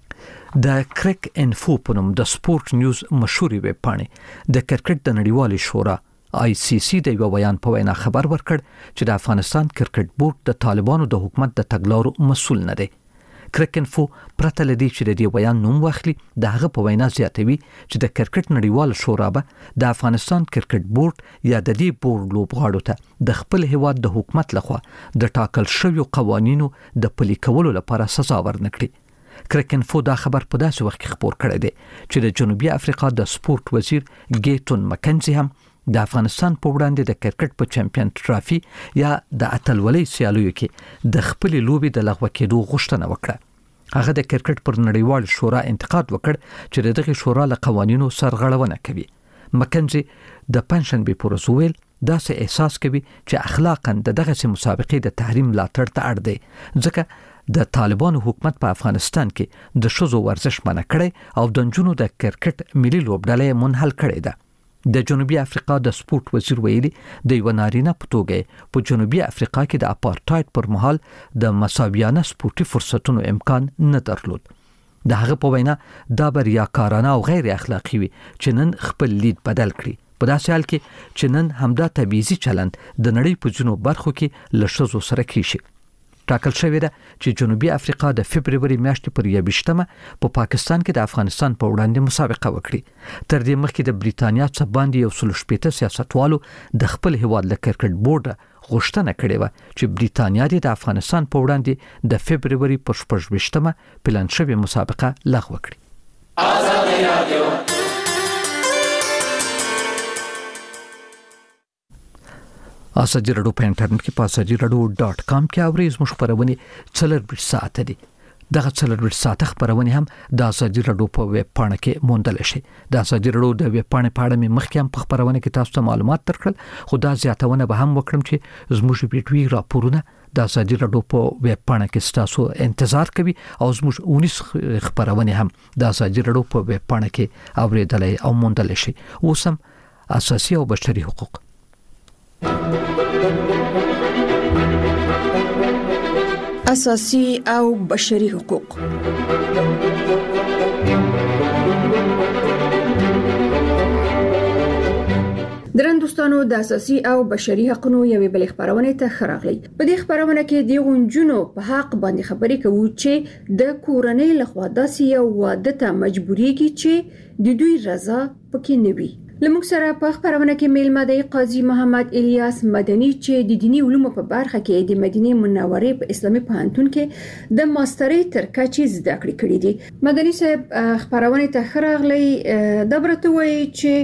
د کرک انفو په نوم د سپورت نیوز مشهوري ویب پاڼې د کرکټ د نړیوالې شورا آی سی سی د یو بیان په وینا خبر ورکړ چې د افغانستان کرکټ بورډ د طالبانو د حکومت د تګلارو مسؤل نه دی. کرک انفو پرته لدی چې د دې بیان نوم واخلي د هغه په وینا زیاتوي چې د کرکټ نړیوال شورا به د افغانستان کرکټ بورډ یا د دې بورډ لوبغاړو ته د خپل هیواد د حکومت لخوا د ټاکل شویو قوانینو د پلي کولو لپاره سزا ورنکړي. کرک انفو دا خبر په داسې وخت کې خبر کړی دی چې د جنوبي افریقا د سپورت وزیر ګیټون مکنزي هم د افغانستان په وړاندې د کرکټ په چمپیون ټرافي یا د اتلولۍ سیالیو کې د خپل لوبي د لغوه کېدو غوښتنه وکړه. هغه د کرکټ پر نړیوال شورا انتقاد وکړ چې دغه شورا له قوانینو سرغړونه کوي. مکنزي د پنځشنبه پر ورځ ویل دا سه احساس کوي چې اخلاقاً دغه مسابقې د تحریم لاتړ ته اړ دی ځکه د طالبانو حکومت په افغانستان کې د شوزو ورزش منع کړي او د جنونو د کرکټ ملي لوبډلې منحل کړي ده. د جنوبي افریقا د سپورت وزیر ویلي د یو نارینه په توګه په جنوبي افریقا کې د اپارټایډ پر مهال د مساویانه سپورتي فرصتونو امکان نه درلود. د هغه په وینا دا بریاکارانه او غیر اخلاقی وي چې نن خپل لید بدل کړي. په داسې حال کې چې نن همدا تبعیضي چلند د نړۍ په ځینو برخو کې له ښځو سره کیږي. ټاکل شوې ده چې جنوبي افریقا د فبرवरी میاشتې پر یوویشتمه په پاکستان کې د افغانستان په وړاندې مسابقه وکړي. تر دې مخکې د بریتانیا څخه باندې یو سل شپږ سیاستوالو د خپل هیواد له کرکټ بورډ غوښتنه کړې و چې بریتانیا د افغانستان په وړاندې د فبرवरी پر شپږ ویشتمه پلان شوې مسابقه لغوه کړي. آزاد رادیو اساجي رادیو په انټرنیټ کې پاساجي رادیو ډاٹ کام کې اورئ زموږ خبرونه څلور بش ساعت دي دغه څلور بش ساعت خبرونه هم د اساجي رادیو په ویب پاڼه کې موندل شي د اساجي رادیو د ویب پاڼې په اړه مې مخکې هم په خبرونه کې تاسو ته معلومات درکړل خو دا زیاتونه به هم وکړم چې زموږ ویډیوي راپورونه د اساجي رادیو په ویب پاڼه کې تاسو انتظار کوي او زموږ اونیس خبرونه هم د اساجي رادیو په ویب پاڼه کې اوریدلای او موندل شي اوسم اساسي او بشري حقوق اساسي او بشري حقوق درن دوستانو د اساسي او بشري حقوقو یوې بل خبرونه ته خراغلی په دې خبرونه کې د غونجونو په حق باندې خبرې کوي چې د کورنۍ لخوا داسې یو واده ته مجبوريږي چې د دوی رضا پکې نه وي لموږ سره په خبرونه کې میلمه دی قاضي محمد الیاس مدني چې د دینی علومو په برخه کې د مدینه منورې په اسلامي پوهنتون کې د ماسترۍ تر کچې زده کړې کړې دي مدني صاحب خبرونه ته خراغلی د برته وایي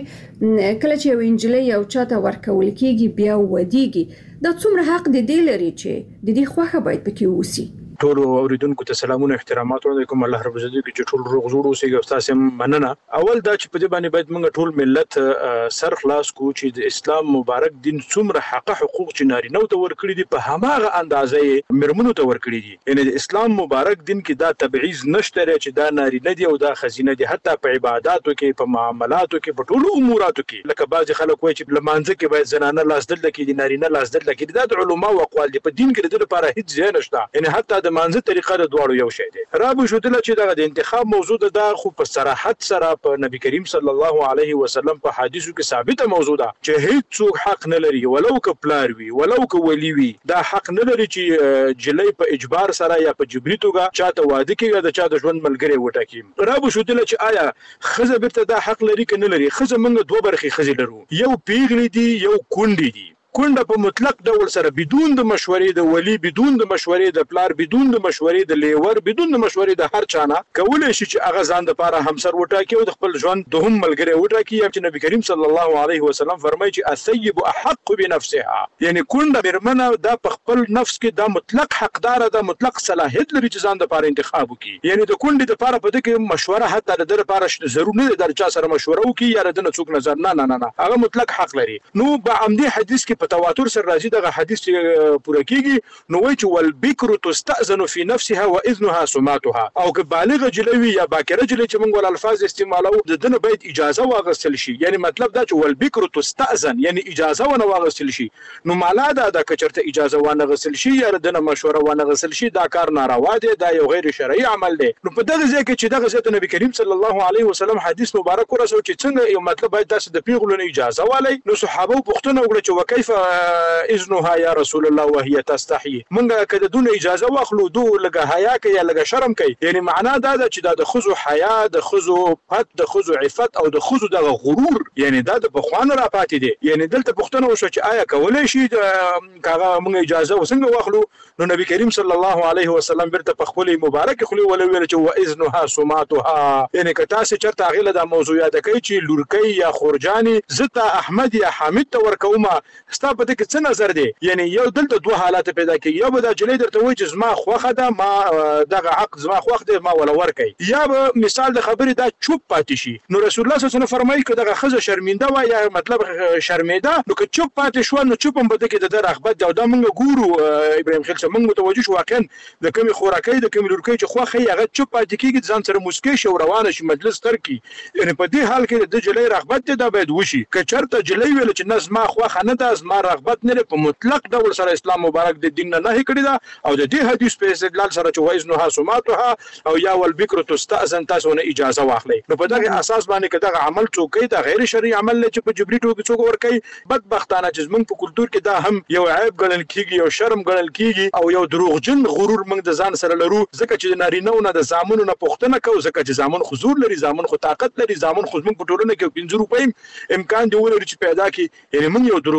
چې کله چې یو انجلۍ یو چاته ورکول کېږي بیا ودیږي د څومره حق د دې لري چې د دې خوخه باید پکې وسی ټول اوریدونکو ته سلامونه احترامات وعلیکم الله رب عزت کی چې ټول روغ جوړ اوسئ او تاسو مننه اول دا چې په دې باندې باید موږ ټول ملت سر خلاص کو چې د اسلام مبارک دین څومره حق حقوق چې نارینه ته ورکړي دي په هماغه اندازې مرمنو ته ورکړي دي یعنی د اسلام مبارک دین کې دا تبعیض نشته چې دا نارینه دي او دا خزینه دي حتی په عبادتو کې په معاملاتو کې په ټولو اموراتو کې لکه بعض خلک وایي چې لمانځه کې باید زنانه لاس دل کې دي نارینه لاس دل کې دي دا د علما او اقوال دي په دین کې د لپاره هیڅ ځای نشته یعنی حتی منځ طریقه د دوړو یو شی دی رابو شو دل چې دغه د انتخاب موضوع ده خو په صراحت سره په نبی کریم صلی الله علیه وسلم په حدیثو کې ثابته موضوع ده چې هیڅ څوک حق نه لري ولو که پلار وي ولو که ولی وي دا حق نه لري چې جلې په اجبار سره یا په جبري توګه چاته واده کوي د چا د ژوند ملګری وټاکي رابو شو دل چې آیا خزه برته دا حق لري که نه لري خزه موږ دوه برخې خزه لرو یو پیغلی دي یو کونډي دي کونډه په مطلق ډول سره بدون د مشورې د ولی بدون د مشورې د پلار بدون د مشورې د لیور بدون د مشورې د هر چانه کولای شي چې هغه ځان د پاره همسر وټاکي او د خپل ژوند دوهم ملګری وټاکي چې نبی کریم صلی الله علیه وسلم فرمایي چې الثيب احق بنفسها یعنی کونډه مرمنه د خپل نفس کې د مطلق حقدار د مطلق صلاحیت لري چې ځان د پاره انتخاب وکړي یعنی د کونډې د پاره په دې کې مشوره حتی د لپاره ضروري نه ده چې سره مشوره وکړي یا د څوک نظر نه نه نه هغه مطلق حق لري نو په عمدي حدیث کې په تواتر سره راځي دغه حدیث پوره کیږي نو وایي چې والبکر تستأذن في نفسها واذنها سماتها او که بالغ جلوی یا باکره جلوی چې موږ ول الفاظ استعمالو د دنه باید اجازه واغستل شي یعنی مطلب دا چې والبکر تستأذن یعنی اجازه ونه واغستل شي نو معنا دا د کچرته اجازه ونه غسل شي یا دنه مشوره ونه غسل شي دا کار ناروا دی دا یو غیر شرعي عمل دی نو په دغه ځای کې چې دغه ځای نبی کریم صلی الله علیه وسلم حدیث مبارک ورسو چې څنګه یو مطلب باید داسې د پیغلو اجازه والی نو صحابه پوښتنه وکړه چې وکيف اذنها یا رسول الله وهي تستحي منګه کده دون اجازه واخلو دو لګه حیا کوي یا لګه شرم کوي یعنی معنا دا ده چې دا د خزو حیا د خزو پد د خزو عفت او د خزو د غرور یعنی دا د بخوان را پاتې دي یعنی دلته پوښتنه وشو چې آیا کولای شي کاغه موږ اجازه وسنګ واخلو نو نبی کریم صلی الله علیه وسلم برته په خپل مبارک خلی ولا ویل چې واذنها سماتها یعنی کته چې چرته غیله د موضوعات کوي چې لورکۍ یا خورجانی زتا احمد یا حامد ته ورکوما ستا په دې کې څه نظر دی یعنی یو دلته دوه حالات پیدا کوي یو به د جلې درته وایي چې زما خوخه ده ما دغه حق زما خوخ دی ما ولا ور کوي یا به مثال د خبرې دا چوپ پاتې شي نو رسول الله صلی الله علیه وسلم فرمایي چې دغه خزه شرمنده وای یا مطلب شرمېده نو که چوپ پاتې شو نو چوپ هم بده کې د رغبت او د موږ ګورو ابراهیم خلیل موږ متوجه شو واقعا د کومي خوراکۍ د کومي لورکۍ چې خوخه هغه چوپ پاتې کیږي ځان سره مسکی شو روانه شي مجلس تر کی یعنی په دې حال کې د جلې رغبت دا باید وشي که چرته جلې ویل چې نس ما خوخه نه ده ما رغبت نه په مطلق ډول سره اسلام مبارک د دین نه نه کړی دا او د دې حدیث په استدلال سره چې وایزنها سماتها او یا والبکر تستأذن تاسو نه اجازه واخلي نو په دغه اساس باندې کدا عمل څوکۍ دا غیر شرعي عمل چې په جبري ټوګه څوک ور کوي بدبختانه چې موږ په کلچر کې دا هم یو عیب ګڼل کیږي یو شرم ګڼل کیږي او یو دروغجن غرور موږ د ځان سره لرو ځکه چې نارینه نه د زامنو نه پوښتنه کوو ځکه چې زامن حضور لري زامن خو طاقت لري زامن خو موږ په ټولنه کې پنځه روپۍ امکان دی ولري چې پیدا کی یعنی موږ یو دروغجن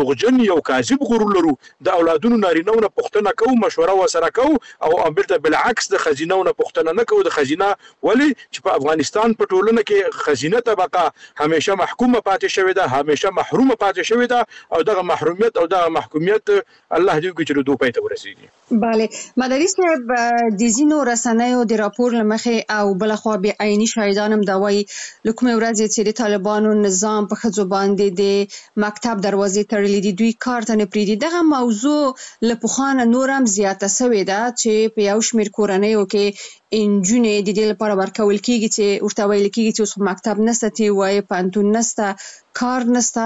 باطن یو کاذب غرور لرو د اولادونو نارینه نه پښتنه کوو مشوره وسره کوو او امبرته بالعکس د خزینه نه پښتنه نه کوو د خزینه ولی چې په افغانستان په ټولنه کې خزینه طبقه همیشه محکومه پاتې شوې ده همیشه محرومه پاتې شوې ده او دغه محرومیت او دغه محکومیت الله دې وکړي چې دوی ته ورسیږي. bale مداري صاحب د زینو رسنیو د راپور لمخې او بلخوا به عیني شاهدانم دا وایي لکه ورځ چې د طالبانو نظام په خځو باندې د مکتب دروازې تړلې دي دوی کار ته نه پریدي دغه موضوع له پخوانه نور هم زیاته شوې ده چې په یو شمېر کورنیو کې انجونې د دې لپاره ورکول کېږي چې ورته ویل کېږي چې اوس مکتب نشته تی وایي پوهنتون نشته کار نشته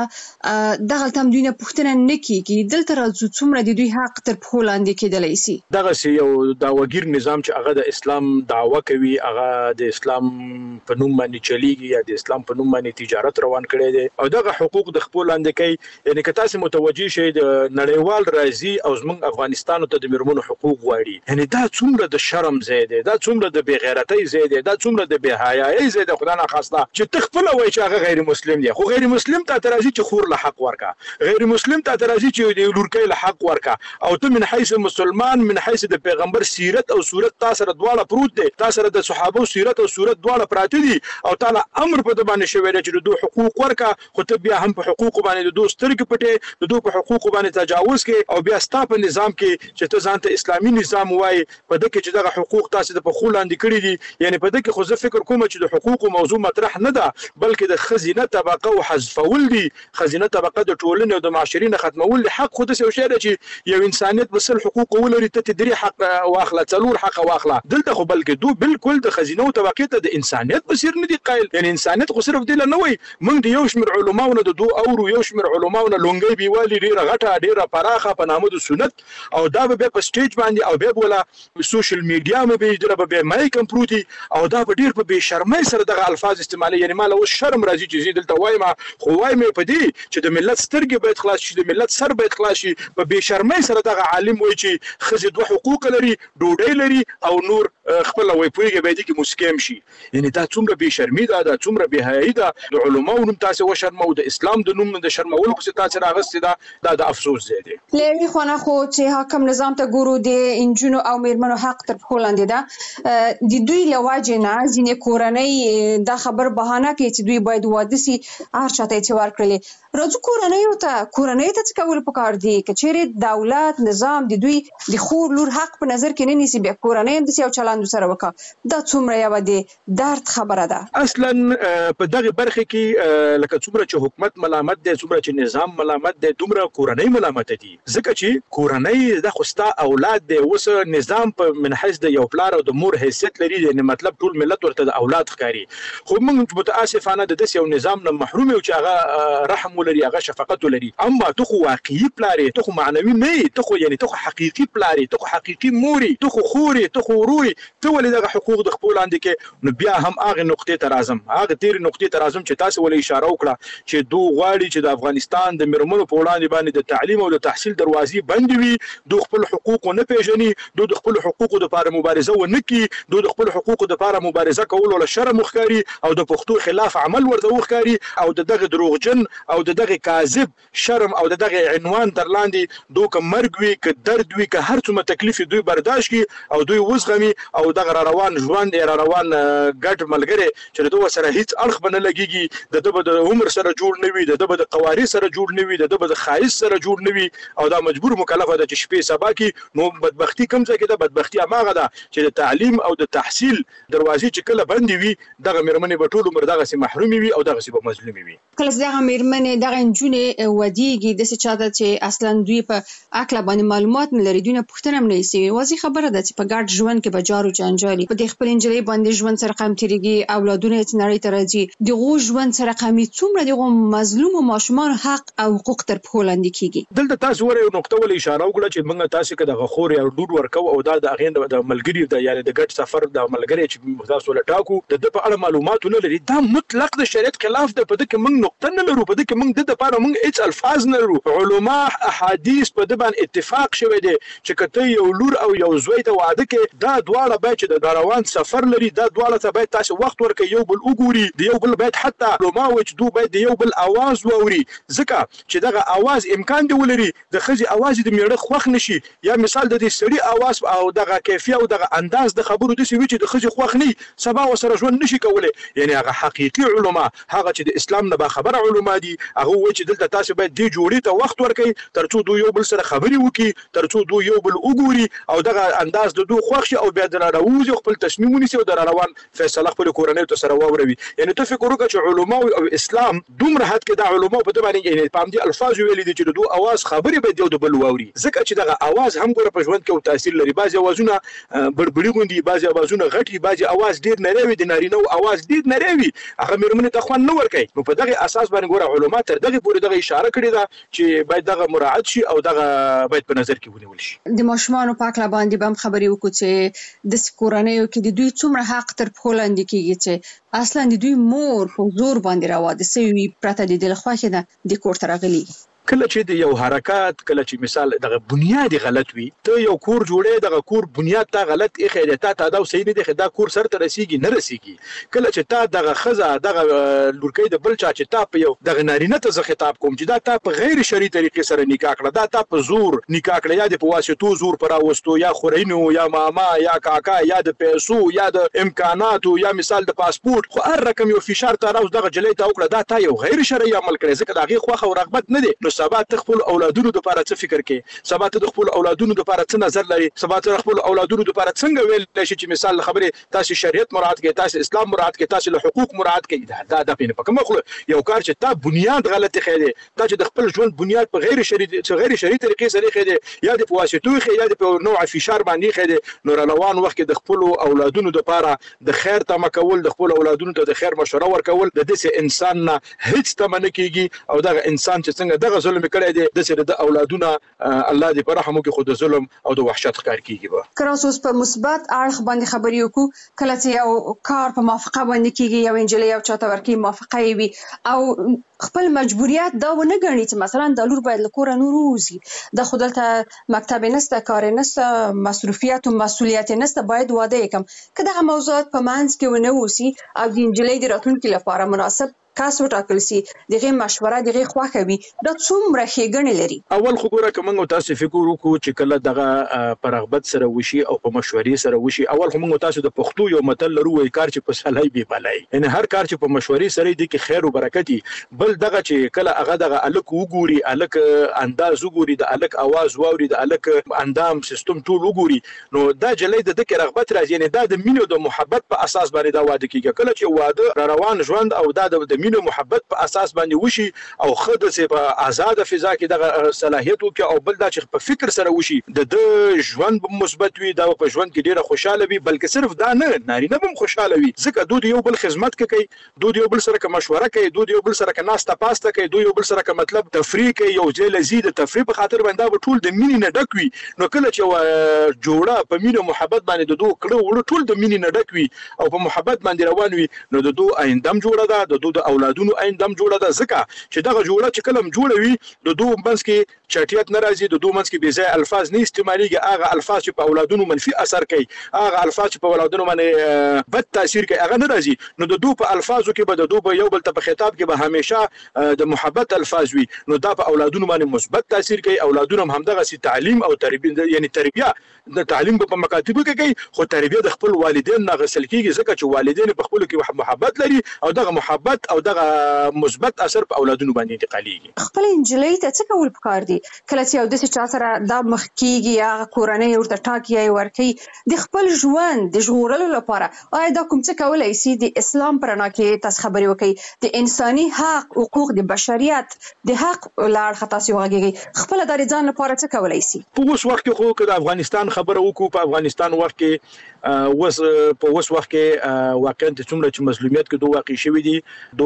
دغلته هم دوی نه پوښتنه نه کېږي دلته راځو څومره د دوی حق تر پښو لاندې کېدلی سي. دغسې یو دعوګیر نظام چې هغه د اسلام دعوه کوي هغه د اسلام په نوم باندې چلیږي یا د اسلام په نوم باندې تجارت روان کړی دی او دغه حقوق د خپل لاندې کوي یعنی که تاسو متوجي شئ د نړیوال راځي او زموږ افغانستان ته د میرمنو حقوق غواړي یعنی دا څومره د شرم ځای دی دا څومره د بې غیرتۍ ځای دی دا څومره د بې حیایۍ ځای دی خدا ناخواسته چې ته خپله وایي چې هغه غیر مسلم دی خو غیر مسلم ته ته راځي چې خور له حق ورکا غیر مسلم ته ته راځي چې د لورکۍ له حق ورکا او ته من حیث مسلمان من حیث د پیغمبر سیرت او صورت تاسو سره دواړه پروت دي تاسو سره د صحابه سیرت او صورت دواړه پراته دي او تعالی امر په د باندې شوی دی چې د دوه حقوق ورکا خو ته بیا هم په حقوق باندې د دوه سترګې پټې د دوه په حقوق باندې تجاوز کې او بیا ستا په نظام کې چې ته ځان ته اسلامي نظام وایي په دغه کې چې دغه حقوق تاسو د په خو لاندې کړی دي یعنی په دغه کې خو زه فکر کوم چې د حقوق موضوع مطرح نه ده بلکې د خزینه طبقه او حذفول دي خزینه طبقه د ټولنې او د معاشري نه ختمول دي حق خو د یو شی دی چې یو انسانیت بسل حقوق ولري ته تدري حق واخله څلور حق واخله دلته خو بلکې دو بالکل د خزینه او طبقه ته د انسانیت بصیر نه دي قائل یعنی انسانیت خو صرف دی نه وای موږ د یو شمیر علماونه د دوه اورو یو شمیر علماونه لونګي بیوالي ډیره غټه ډیره پراخه په نامه د سنت او دا به په سټیج باندې او به ولا سوشل میډیا مې به دره به مای کمپروتي او دا به ډیر په بے شرمۍ سره دغه الفاظ استعمالي یعنی مال او شرم راځي چې دلته وایم خو وایم په دې چې د ملت سترګې باید خلاص شي د ملت سر باید خلاص شي په بے شرمۍ سره دغه عالم وایي چې خزې دوه حقوق لري ډوډۍ لري او نور خپل وای پویږي باید کې مسکم شي یعنی دا څومره بے شرمي ده دا څومره بے حیايي ده د علماو نوم تاسو وشرمو د اسلام د نوم د شرمول کو تاسو راغستې ده دا د افسوس ځای دی. لری خونه خو چې حکم نظام ته ګورو د انجونو او میرمنو حق تر هولند ده د دوی لواجه نه ځینې کورنۍ دا خبر بهانه کوي چې دوی باید واده سي هر چاته چې ورکړي راځو کورنۍ ته کورنۍ ته څه کول پکار دي کچېره دولت نظام د دوی د خور لور حق په نظر کې نه نیسي بیا کورنۍ د یو چلند سره وکا دا څومره یو دی درد خبره ده اصلا په دغه برخه کې لکه څومره چې حکومت ملامت دی څومره چې نظام ملامت دی دومره کورنۍ ملامت دي ځکه چې کورنۍ د خوستا اولاد دی اوس نظام په من حیث د یو پلار او د مور حیثیت لري یعنی مطلب ټول ملت ورته د اولاد ښکاری خو موږ متاسفانه د دې یو نظام نه محروم یو چې هغه رحم ولري هغه شفقت ولري اما ته خو واقعي پلار ته خو معنوي نه ته خو یعنی ته خو حقيقي پلار ته خو حقيقي موري ته خو خوري ته خو وروري ته ولې دغه حقوق د خپل لاندې کې نو بیا هم هغه نقطې ته راځم هغه تیر نقطې ته راځم چې تاسو ولې اشاره وکړه چې دوه غواړي چې د افغانستان د میرمنو په وړاندې باندې د تعلیم او د تحصیل دروازې بند وي دوه خپل حقوق نه پیژني دوه خپل حقوق لپاره مبارزه ونه کوي دوه خپل حقوق لپاره مبارزه کول ول شرم مخکاري او د پښتو خلاف عمل ورته وخکاري او دغه دروغجن او دغه کاذب شرم او دغه عنوان در لاندې دوه ک مرګ وي ک درد وي ک هر څومره تکلیف دوی برداشت کی او دوی وزغمي او دغه روان ژوند را روان ګټ ملګری چې دوه سره هیڅ اړخ بنه لګيږي د دبه د عمر سره جوړ نوي د دبه د قواري سره جوړ نوي د دبه د خایس سره جوړ نوي او دا مجبور مکلفه ده چې شپې سبا کې نو بدبختی کم ځای کې د بدبختی اماغه ده چې د تعلیم او د تحصیل دروازې چې کله بندي وي دغه میرمنې به ټول عمر دغه سي محرومي وي او دغه سي به مظلومي وي کله دغه میرمنې دغه انجونې ودیږي د څه چاته چې اصلا دوی په اکل باندې معلومات نه لري دوی نه پوښتنه هم نه سي واضح خبره ده چې په ګډ ژوند کې به جارو جنجالي په د خپل انجلۍ باندې ژوند سره قام تیریږي اولادونه یې نړۍ ته راځي دغه ژوند سره قامي څومره دغه مظلوم او ماشومان حق او حقوق تر په لاندې کیږي دلته تاسو ور یو نقطه ول اشاره وکړه چې موږ تاسو کې د غخور یا ډور ورکو او دا د اغین د ملګری د یعنی د ګډ سفر د ملګری چې تاسو له ټاکو د په اړه معلومات نه لري دا مطلق د شریعت خلاف ده په دې کې موږ نقطه نه لرو په دې کې موږ د لپاره موږ هیڅ الفاظ نه لرو. علما احادیث په دې باندې اتفاق شوی دی چې کته یو لور او یو زوی ته واده کې دا دواړه باید چې د روان سفر لري دا دواړه ته باید تاسو وخت ورکړئ یو بل وګوري د یو بل باید حتی علما و چې دوی باید د یو بل आवाज واوري ځکه چې دغه आवाज امکان دی ولري د خځې आवाज د میړه خوښ نشي یا مثال د دې سړي आवाज او دغه کیفیت او دغه انداز د خبرو د سوي چې د خځې خوښ نه سبا وسره ژوند نشي کولای. یعنی هغه حقيقي علما هغه چې د اسلام نه با خبره علما دي هغه و چې دلته تاسو باید دی جوړی ته وخت ورکړئ ترڅو دوی یو بل سره خبري وکړي ترڅو دوی یو بل وګوري او دغه انداز د دوی خوښ شي او بیا د راوځي خپل تصمیم ونیسي او د روان فیصله خپل کورنۍ ته سره واوروي. یعنی ته فکر وکړه چې علما او اسلام دومره حد کې د علما په دې باندې یعنی په دې الفاظ ویلي دي چې د دوی आवाज خبري به دی د بل واوري ځکه چې دغه आवाज هم ګوره په ژوند کې تاثیر لري. بعضي आवाजونه بړبړي غوندي بعضي आवाजونه غټي بعضي आवाज ډیر نریوي د نارینه او आवाज ډیر نریوي هغه مېرمنې ته خوان نه ورکي. نو په دغه اساس باندې ګوره علما تر دغه پورې دغه اشاره کړې ده چې باید دغه مراعات شي او دغه باید په نظر کې ونیول شي. د ماشومان په اړه باندې بم خبري وکړو چې د کورنیو کې د دوی څومره حق تر پخو لاندې کیږي چې اصلا د دوی مور په زور باندې راواده سوي پرته د دل خوښه ده د کور ترغلي. کله چې د یو حرکت کله چې مثال دغه بنیاد غلط وي ته یو کور جوړې دغه کور بنیاد ته غلط اخی د تا ته دا صحیح نه دی دا کور سر ته رسیږي نه رسیږي. کله چې تا دغه خزه دغه لورکۍ د بل چا چې تا په یو دغه نارینه ته زه خطاب کوم چې دا تا په غیر شرعي طریقې سره نکاح کړه دا تا په زور نکاح کړه یا د په واسطو زور پر راوستو یا خورینو یا ماما یا کاکا یا د پیسو یا د امکاناتو یا مثال د پاسپورت خو هر رقم یو فشار ته راوځ دغه جلې ته وکړه دا تا یو غیر شرعي عمل کړی ځکه دا غي خوخه او رغبت نه دی. نو سبا ته خپل اولادونو لپاره څه فکر کې سبا ته خپل اولادونو لپاره څه نظر لري سبا ته خپل اولادونو لپاره څنګه ویل شي چې مثال خبره تاسو شریعت مراعات کوي تاسو اسلام مراعات کوي تاسو له حقوق مراعات کوي دا دا د پینې پکې مخله یو کار چې تا بنیاد غلطي خېده تا چې د خپل ژوند بنیاد په غیر شرعي غیر شرعي طریقې سره خېده یا د واسطو خېده یا د نوع فشار باندې خېده نو روان وخت د خپل اولادونو لپاره د خیر تمه کول د خپل اولادونو ته د خیر مشوره ورکول د دې انسان نه هیڅ تمنه کیږي او دغه انسان چې څنګه دغه ظلم کړی دی د سره د اولادونه الله دې په رحم کې خود ظلم او د وحشت ښکار کیږي. به کراوس په مثبت اړخ باندې خبرې وکړو کله چې یو کار په موافقه باندې کیږي یو انجلۍ او چاته ورکی موافقه وي او خپل مجبوریت دا ونه غني چې مثلا د لور باید لکور نور وزي د خودلته مکتب نسته کار نسته مصروفیت او مسولیت نسته باید واده کوم کله موضوعات په منځ کې ونه وسی او د انجلۍ د راتلونکي لپاره مناسب کاس وټاکل سي دغه مشوره دغه خواخه وي دا څومره ښېګڼې لري. اول خو ګوره کومه تاسو فکر وکړو چې کله دغه پرغبت سره وشي او په مشورې سره وشي اول خو موږ تاسو د پښتو یو متل لرو وای کار چې په سلای به بلای یعنی هر کار چې په مشورې سره دی کې خیر او برکت بل دغه چې کله هغه دغه الک وګوري الک انداز وګوري د الک आवाज واوري د الک اندام سیستم ټول وګوري نو دا جلې د دغه رغبت راځي یعنی دا د مینو د محبت په اساس باندې دا واده کیږي کله چې واده روان ژوند او دا د مینو محبت په اساس باندې وشي او خود سه په آزاد فضا کې د صلاحیت او او بل دا چې په فکر سره وشي د ژوند مثبت وي دا په ژوند کې ډیره خوشاله وي بلکې صرف دا نه نارینه هم خوشاله وي ځکه دوی یو بل خدمت کوي دوی یو بل سره مشوره کوي دوی یو بل سره ناسته پاسته کوي دوی یو بل سره مطلب تفریح کوي یو ځای لذیذ تفریح په خاطر باندې ټول د مینې نه ډک وي نو کله چې جوړه په مینه محبت باندې د دوه کړه وړ ټول د مینې نه ډک وي او په محبت باندې روان وي نو د دوه آیندم جوړه ده د دوه اولادونو آیندم جوړه ده ځکه چې دغه جوړه چې کلم جوړه وي د دوه منځ کې چټیات ناراضي د دوه منځ کې بې ځای الفاظ نه استعماليږي هغه الفاظ چې په اولادونو منفي اثر کوي هغه الفاظ چې په اولادونو باندې بد تاثیر کوي هغه ناراضي نو د دوه په الفاظو کې به د دوه یو بل ته په خطاب کې به همیشه د محبت الفاظ وي نو دا په اولادونو باندې مثبت تاثیر کوي اولادونو هم دغه سي تعلیم او تربیه یعنی تربیه د تعلیم په مکاتبو کې کوي خو تربیه د خپل والدین نه غسل کیږي ځکه چې والدین په خپل کې محبت لري او دغه محبت او دغه مثبت اثر په اولادونو باندې انتقاليږي. خپل انجلۍ ته څه کول پکار دي کله چې یو د څه چا سره دا مخ کیږي یا کورنۍ ورته ټاکي یا ورکی د خپل ژوند د ژغورلو لپاره آیا دا کوم څه کولای شي د اسلام پرانا کې تاسو خبرې وکړي د انساني حق حقوق د بشریت د حق لار خطا سی وګړي خپل د ځان لپاره څه کولای شي په اوس وخت کې خو د افغانستان خبره وکړو په افغانستان وخت کې وس په اوس وخت کې واقعا څومره چې مظلومیت کې دوه واقع شوی دي دوه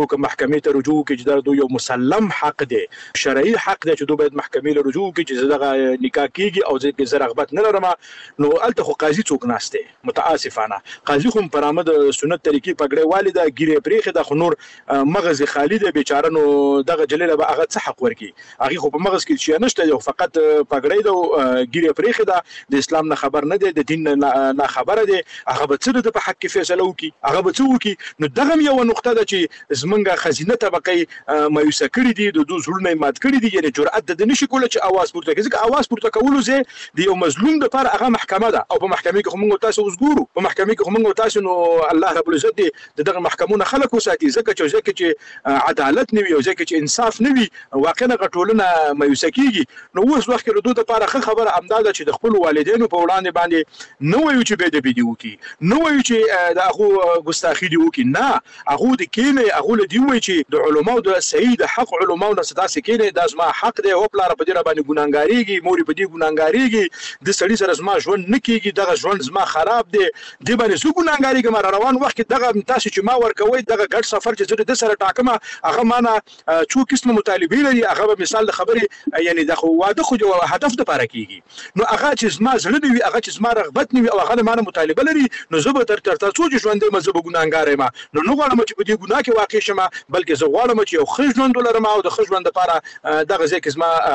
که محکمې ته رجوع وکړي چې دا دوی یو مسلم حق دی شرعي حق دی چې دوی باید محکمې له رجوع وکړي چې دغه نکاح کیږي او زه زه رغبت نه لرم نو الته خو قاضي څوک ناشته متاسفانه قاضي خو په نامه د سنت طریقې پګړې والده ګیره پریخه د خنور مغز خالی دی بیچاره نو دغه جلیله به هغه څه حق ورکی هغه خو په مغز کې شي نشته یو فقط پګړې د ګیره پریخه د اسلام نه خبر نه دی د دین نه خبره دی هغه به څه د په حق کې فیصله وکي هغه به څه وکي نو دغه یو نقطه ده چې زمونږه خزینه طبقه مایوسه کړی دي د دوه زړونه مات کړی دي یعنی جرأت د نشي کوله چې आवाज پورته کوي ځکه आवाज پورته کولو زه د یو مظلوم د لپاره هغه محکمه ده او په محکمه کې موږ تاسو وګورو په محکمه کې موږ تاسو نو الله رب العزت دغه محکمونه خلک وساتي ځکه چې ځکه چې عدالت نه وي او ځکه چې انصاف نه وي واقعا غټولنه مایوسه کیږي نو اوس وخت کې ردود لپاره خبره امداده چې د خپل والدینو په وړاندې باندې نو وایو چې به د بيدیو کې نو وایو چې د هغه ګستاخی دی وکي نه هغه د کینه هغه له دی وایي چې د علماو د سید حق علماو نه ستاسو کینه د ازما حق دی او پلار په دې باندې ګناګاریږي موري په دې ګناګاریږي د سړي سره زما ژوند نه کیږي دغه ژوند زما خراب دی د باندې سو ګناګاریږي مر روان وخت دغه تاسو چې ما ورکوي دغه ګډ سفر چې د سره ټاکمه هغه معنا څو قسم مطالبه لري هغه مثال د خبرې یعنی د واده خو هدف د پاره کیږي نو هغه چې زما زړه دی هغه چې زما رغبت نه وي او هغه معنا مطالبه لري نو زه به تر تر تاسو چې ژوند مزه ګناګار یم نو نو غواړم چې په دې ګناه کې واقع شم بلکې زه غواړم چې یو ښه ژوند ولرم او د ښه ژوند لپاره دغه ځکه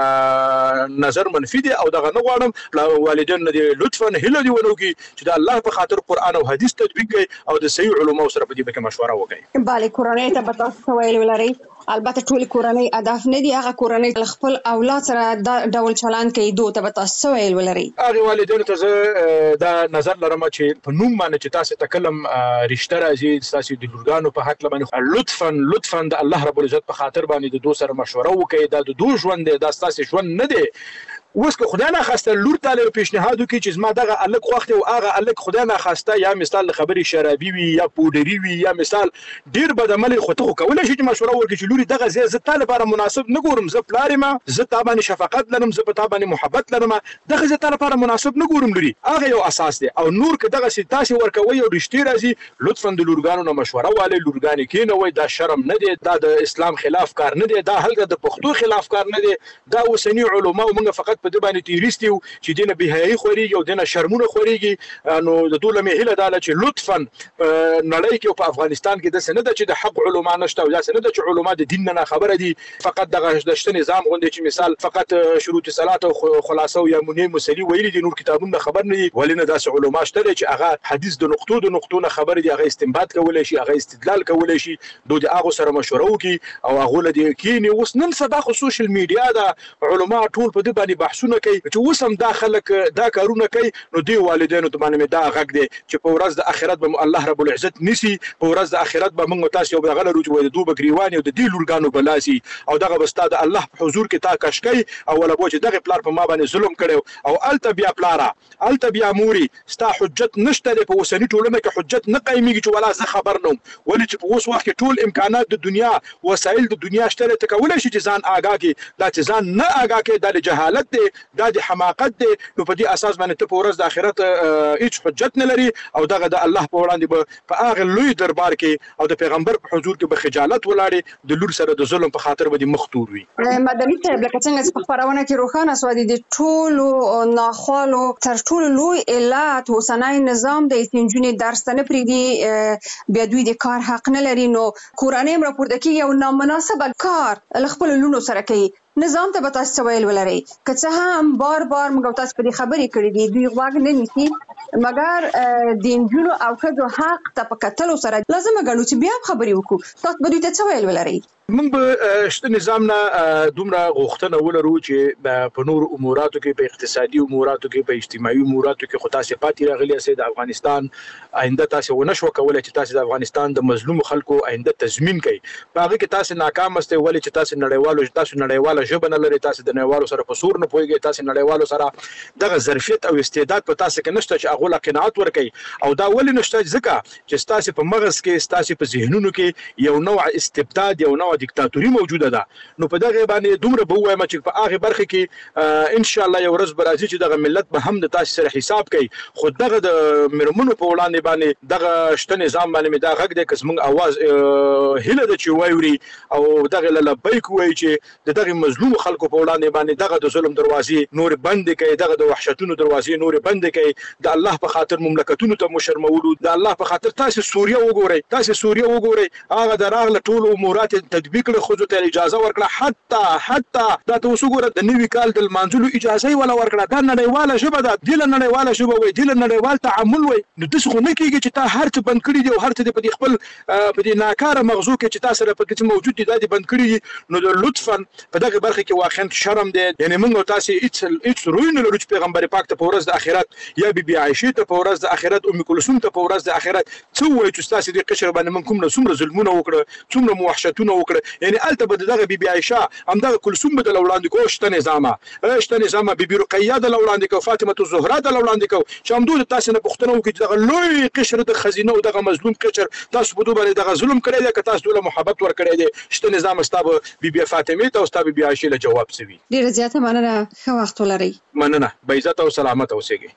زما نظر منفي دی او دغه نه غواړم والدین نه لطفا هله دی ونوږي چې د الله په خاطر قران او حدیث تطبیق کوي او د صحیح علماء سره په دې کې مشوره وکړي bale کورنۍ ته به تاسو ویل ولري البته ټول کورنۍ اهداف نه دي هغه کورنۍ خپل اولاد سره د ډول چلان کوي دوه ته به تاسو ویل ولري هغه والدین ته دا نظر لرم چې په نوم باندې چې تاسو تکلم رښتیا راځي تاسو د لورګانو په حق باندې لطفا لطفا د الله رب العزت په خاطر باندې د دوه سره مشوره وکړي دا د دوه ژوند دی دا تاسو ژوند نه دی اوس که خدای نه خواسته لور تعالی پیشنهاد وکړي چې زما دغه الک وخت او هغه الک خدای نه خواسته یا مثال خبري شرابي وي یا پودري وي یا مثال ډیر بد عمل خو ته کولای شي چې مشوره ورکړي چې لوري دغه زه تعالی لپاره مناسب نه ګورم زه پلار ما زه تابانه شفقت لرم زه په تابانه محبت لرم دغه زه تعالی لپاره مناسب نه ګورم لوري هغه یو اساس دی او نور که دغه سي تاسو ورکوي او رښتیا راځي لطفا د لورګانو نه مشوره والي لورګانی کې نه وای دا شرم نه دی دا د اسلام خلاف کار نه دی دا هلته د پښتو خلاف کار نه دی دا وسنی علما موږ فقط په دې باندې تیریست چې دینه بهایي خوريږي او دینه شرمونه خوريږي نو د دوله مهله داله چې لطفا نړۍ کې په افغانستان کې د سند چې د حق علما نشته او د سند چې علما د دین نه خبره دي فقط دغه د شته نظام غونډه چې مثال فقط شروط صلات او خلاصو یا مونې مسلی ویلي دي نور کتابونه خبر نه دي ولینه داس علما شته چې هغه حدیث د نقطو د نقطو نه خبره دي هغه استنباط کولای شي هغه استدلال کولای شي دوی هغه سره مشوره وکي او هغه لدی کینی اوس نن سبا خو سوشل میډیا دا علما ټول په دې باندې بحثونه کوي چې سم داخلك دا کارونه کوي نو دی والدینو ته باندې دا غږ دی چې په ورځ د اخرت به الله رب العزت نسی په ورځ د اخرت به موږ تاسو یو غل روج وای د دوه بګریوان او د دی لورګانو بلاسي او دغه بستا د الله په حضور کې تا کشکای او ولا بوج دغه پلار په ما باندې ظلم کړو او الته بیا پلارا الته بیا موري ستا حجت نشته په وسنی ټولنه کې حجت نه قایمیږي چې ولا زه خبر نوم ولې چې په اوس وخت کې ټول امکانات د دنیا وسایل د دنیا شته ته کولای شي چې ځان آگاه کې دا چې ځان نه آگاه کې د جهالت دی د حماقت دی نو په دې اساس باندې ته په ورځ د آخرت هیڅ حجت نه لري او دغه د الله په وړاندې په هغه لوی دربار کې او د پیغمبر په حضور کې به خجالت ولاړي د لور سره د ظلم په خاطر به مختور وي مدني ته لکه څنګه په خبرونه کې روخانه سوادي د ټولو ناخوالو تر ټولو لوی علت وسنای نظام د انجونې درس نه پریږدي بیا دوی د کار حق نه لري نو کورانه راپورته کې یو نامناسب کار خپل لونو سره کوي نظام ته به تاسو ویل ولري که څه هم بار بار موږ تاسو په دې خبرې کړې دي دوی غواګ نه نیسي مګر د انجونو او ښځو حق ته په کتلو سره لازم غواړو چې بیا خبرې وکړو تاسو به دوی ته څه ویل ولري موږ به شته نظام نه دومره غوښتنه ولرو چې په نور اموراتو کې په اقتصادي اموراتو کې په اجتماعي اموراتو کې خو تاسو پاتې راغلي اسې د افغانستان آینده تاسو ونشو کولای چې تاسو د افغانستان د مظلوم خلکو آینده تضمین کړئ په هغه کې تاسو ناکام استه ولې چې تاسو نړیوالو تاسو نړیواله ژبه نه لري تاسو د نړیوالو سره په سور نه پويږئ تاسو نړیوالو سره دغه ظرفیت او استعداد په تاسو کې نشته چې هغه قناعت ورکړي او دا ولې نشته ځکه چې تاسو په مغز کې تاسو په ذهنونو کې یو نوع استبداد یو نوع او دیکتاتوري موجوده ده. نو په دغه باندې دومره به وایم چې په هغه برخه کې ان شاء الله یو ورځ به راځي چې دغه ملت به هم د تاسو سره حساب کوي. خو دغه د مرمنو په وړاندې باندې دغه شته نظام باندې دا غږ دی که زموږ اواز هیله ده چې وایوري او دغه لبیک وایي چې د دغه مظلوم خلکو په وړاندې باندې دغه د ظلم دروازې نور بند کړي، دغه د وحشتونو دروازې نور بند کړي، د الله په خاطر مملکتونو ته مشرمولو، د الله په خاطر تاسو سوریه وګورئ، تاسو سوریه وګورئ، هغه د راغله ټول امورات تطبیق کړي، خو ته اجازه ورکړه، حتی حتی دا تاسو ګورئ د نوي کال د منځلو اجازه ولا ورکړه. دا نړیواله ژبه ده، د نړیواله ژبه وي، د نړیوال تعامل وي. نو د څه نه کیږي چې تا هر څه بند کړی دی او هر څه په خپل په دې ناکاره مغزو کې چې تاسو سره په کې موجود دي دا بند کړی دي. نو د لطفا په دغه برخه کې واخند شرم دی. یعنی موږ تاسو هیڅ هیڅ روی نه لرو چې پیغمبر پاک ته په ورځ د آخرت یا بی بی عائشه ته په ورځ د آخرت ام کلثوم ته په ورځ د آخرت څو وایي چې تاسو د قشر باندې من کوم نه څومره ظلمونه وکړه، څومره موحشتونه وکړه. یعنی الته به دغه بی بی عائشه هم دغه کلثوم به د وړاندې کو، شته نظامه شته نظامه بی بی رقیه د وړاندې کو، فاطمه الزهرا د وړاندې کو، چې هم دوی تاسو نه پوښتنه وکړي دغه لوی قشر د خزینه او دغه مظلوم قشر تاسو په دوی باندې دغه ظلم کړی دی که تاسو دوی محبت ور کړی دی. شته نظام ستاسو بی بی فاطمه ته او ستاسو بی بی عائشه له جواب سوي. ډیره زیاته مننه، ښه وخت ولرئ. مننه، به عزت او سلامت اوسئ.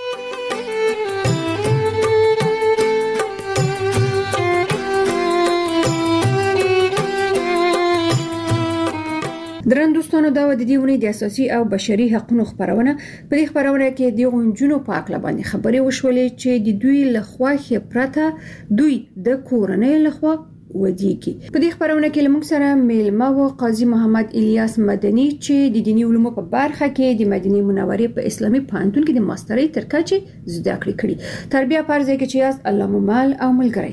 درن دوستانو دا و د دې ونې د اساسي او بشري حقوقو خبرونه په دې خبرونه کې د غونجونو په اړه باندې خبرې وشولې چې د دوی لخوا خبرته دوی د کورنۍ لخوا ودیږي. په دې خبرونه کې لمونږ سره میلمه و قاضي محمد الیاس مدني چې د دینی علومو په برخه کې د مدینه منورې په اسلامي پوهنتون کې د ماسترۍ تر کچې زده کړې کړې. تربیه پرځای کې چې یاست الله مو مال او ملګری.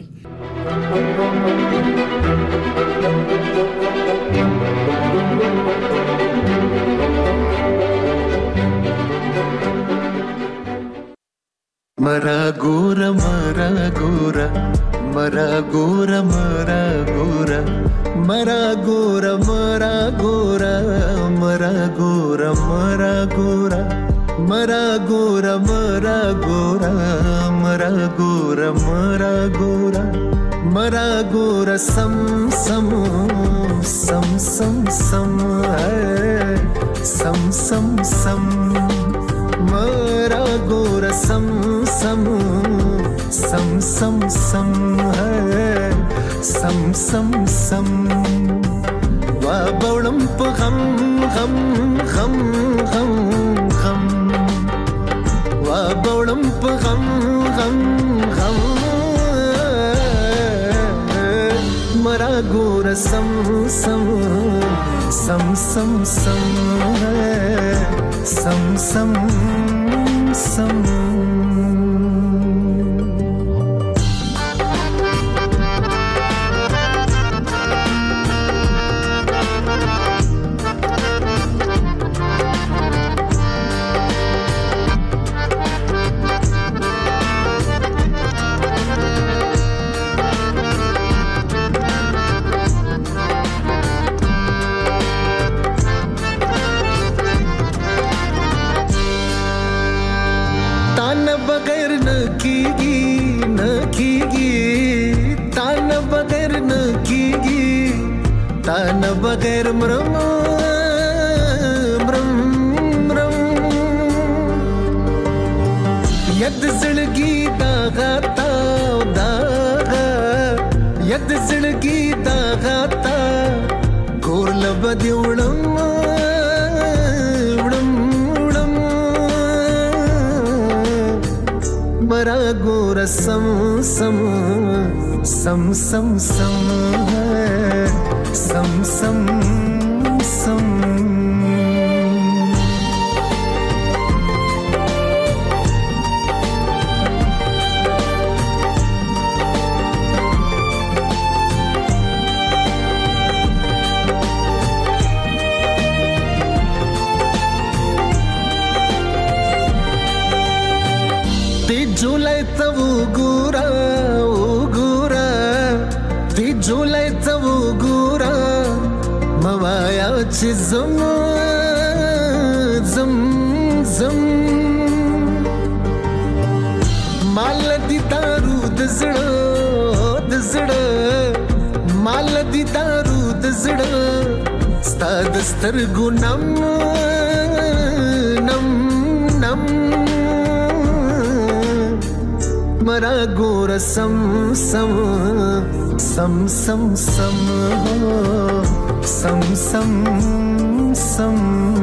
مرا ګوره مرا ګوره مرا ګوره مرا ګوره مرا ګوره مرا ګوره مرا ګوره مرا ګوره مرا ګوره مرا ګوره مرا ګوره مرا ګوره مرا ګوره سم سم سم سم سم سم سم سم مرا ګوره سم سم سم سم سم سم سم سم وا بولم په غم غم غم غم غم وا بولم په غم غم غم مرا ګوره سم سم سم سم سم سم سم سم तान बगैर मरम मरम मरम यद जिंदगी दागा ता दागा यद जिंदगी दागा ता गोर लबदी उड़म उड़म उड़म मरा गोर सम सम सम सम सम सम सम सम ते जुलाई तव गुरा ओ गुरा ते जुलाई तव गुरा मवाया ची zam zam zam माल दी दारू द zړه د zړه माल दी दारू द زړه ستا د سترګو نم نم نم مرا ګور سم سم سم سم سم سم سم سم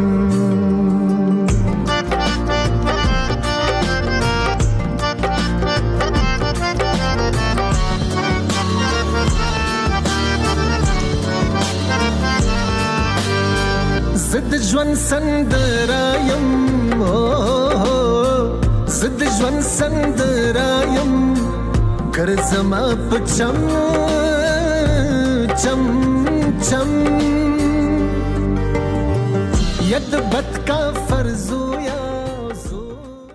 زد ژوند سندرایم زد ژوند سندرایم کرزما پچم چم چم ید بد کا فرزو یا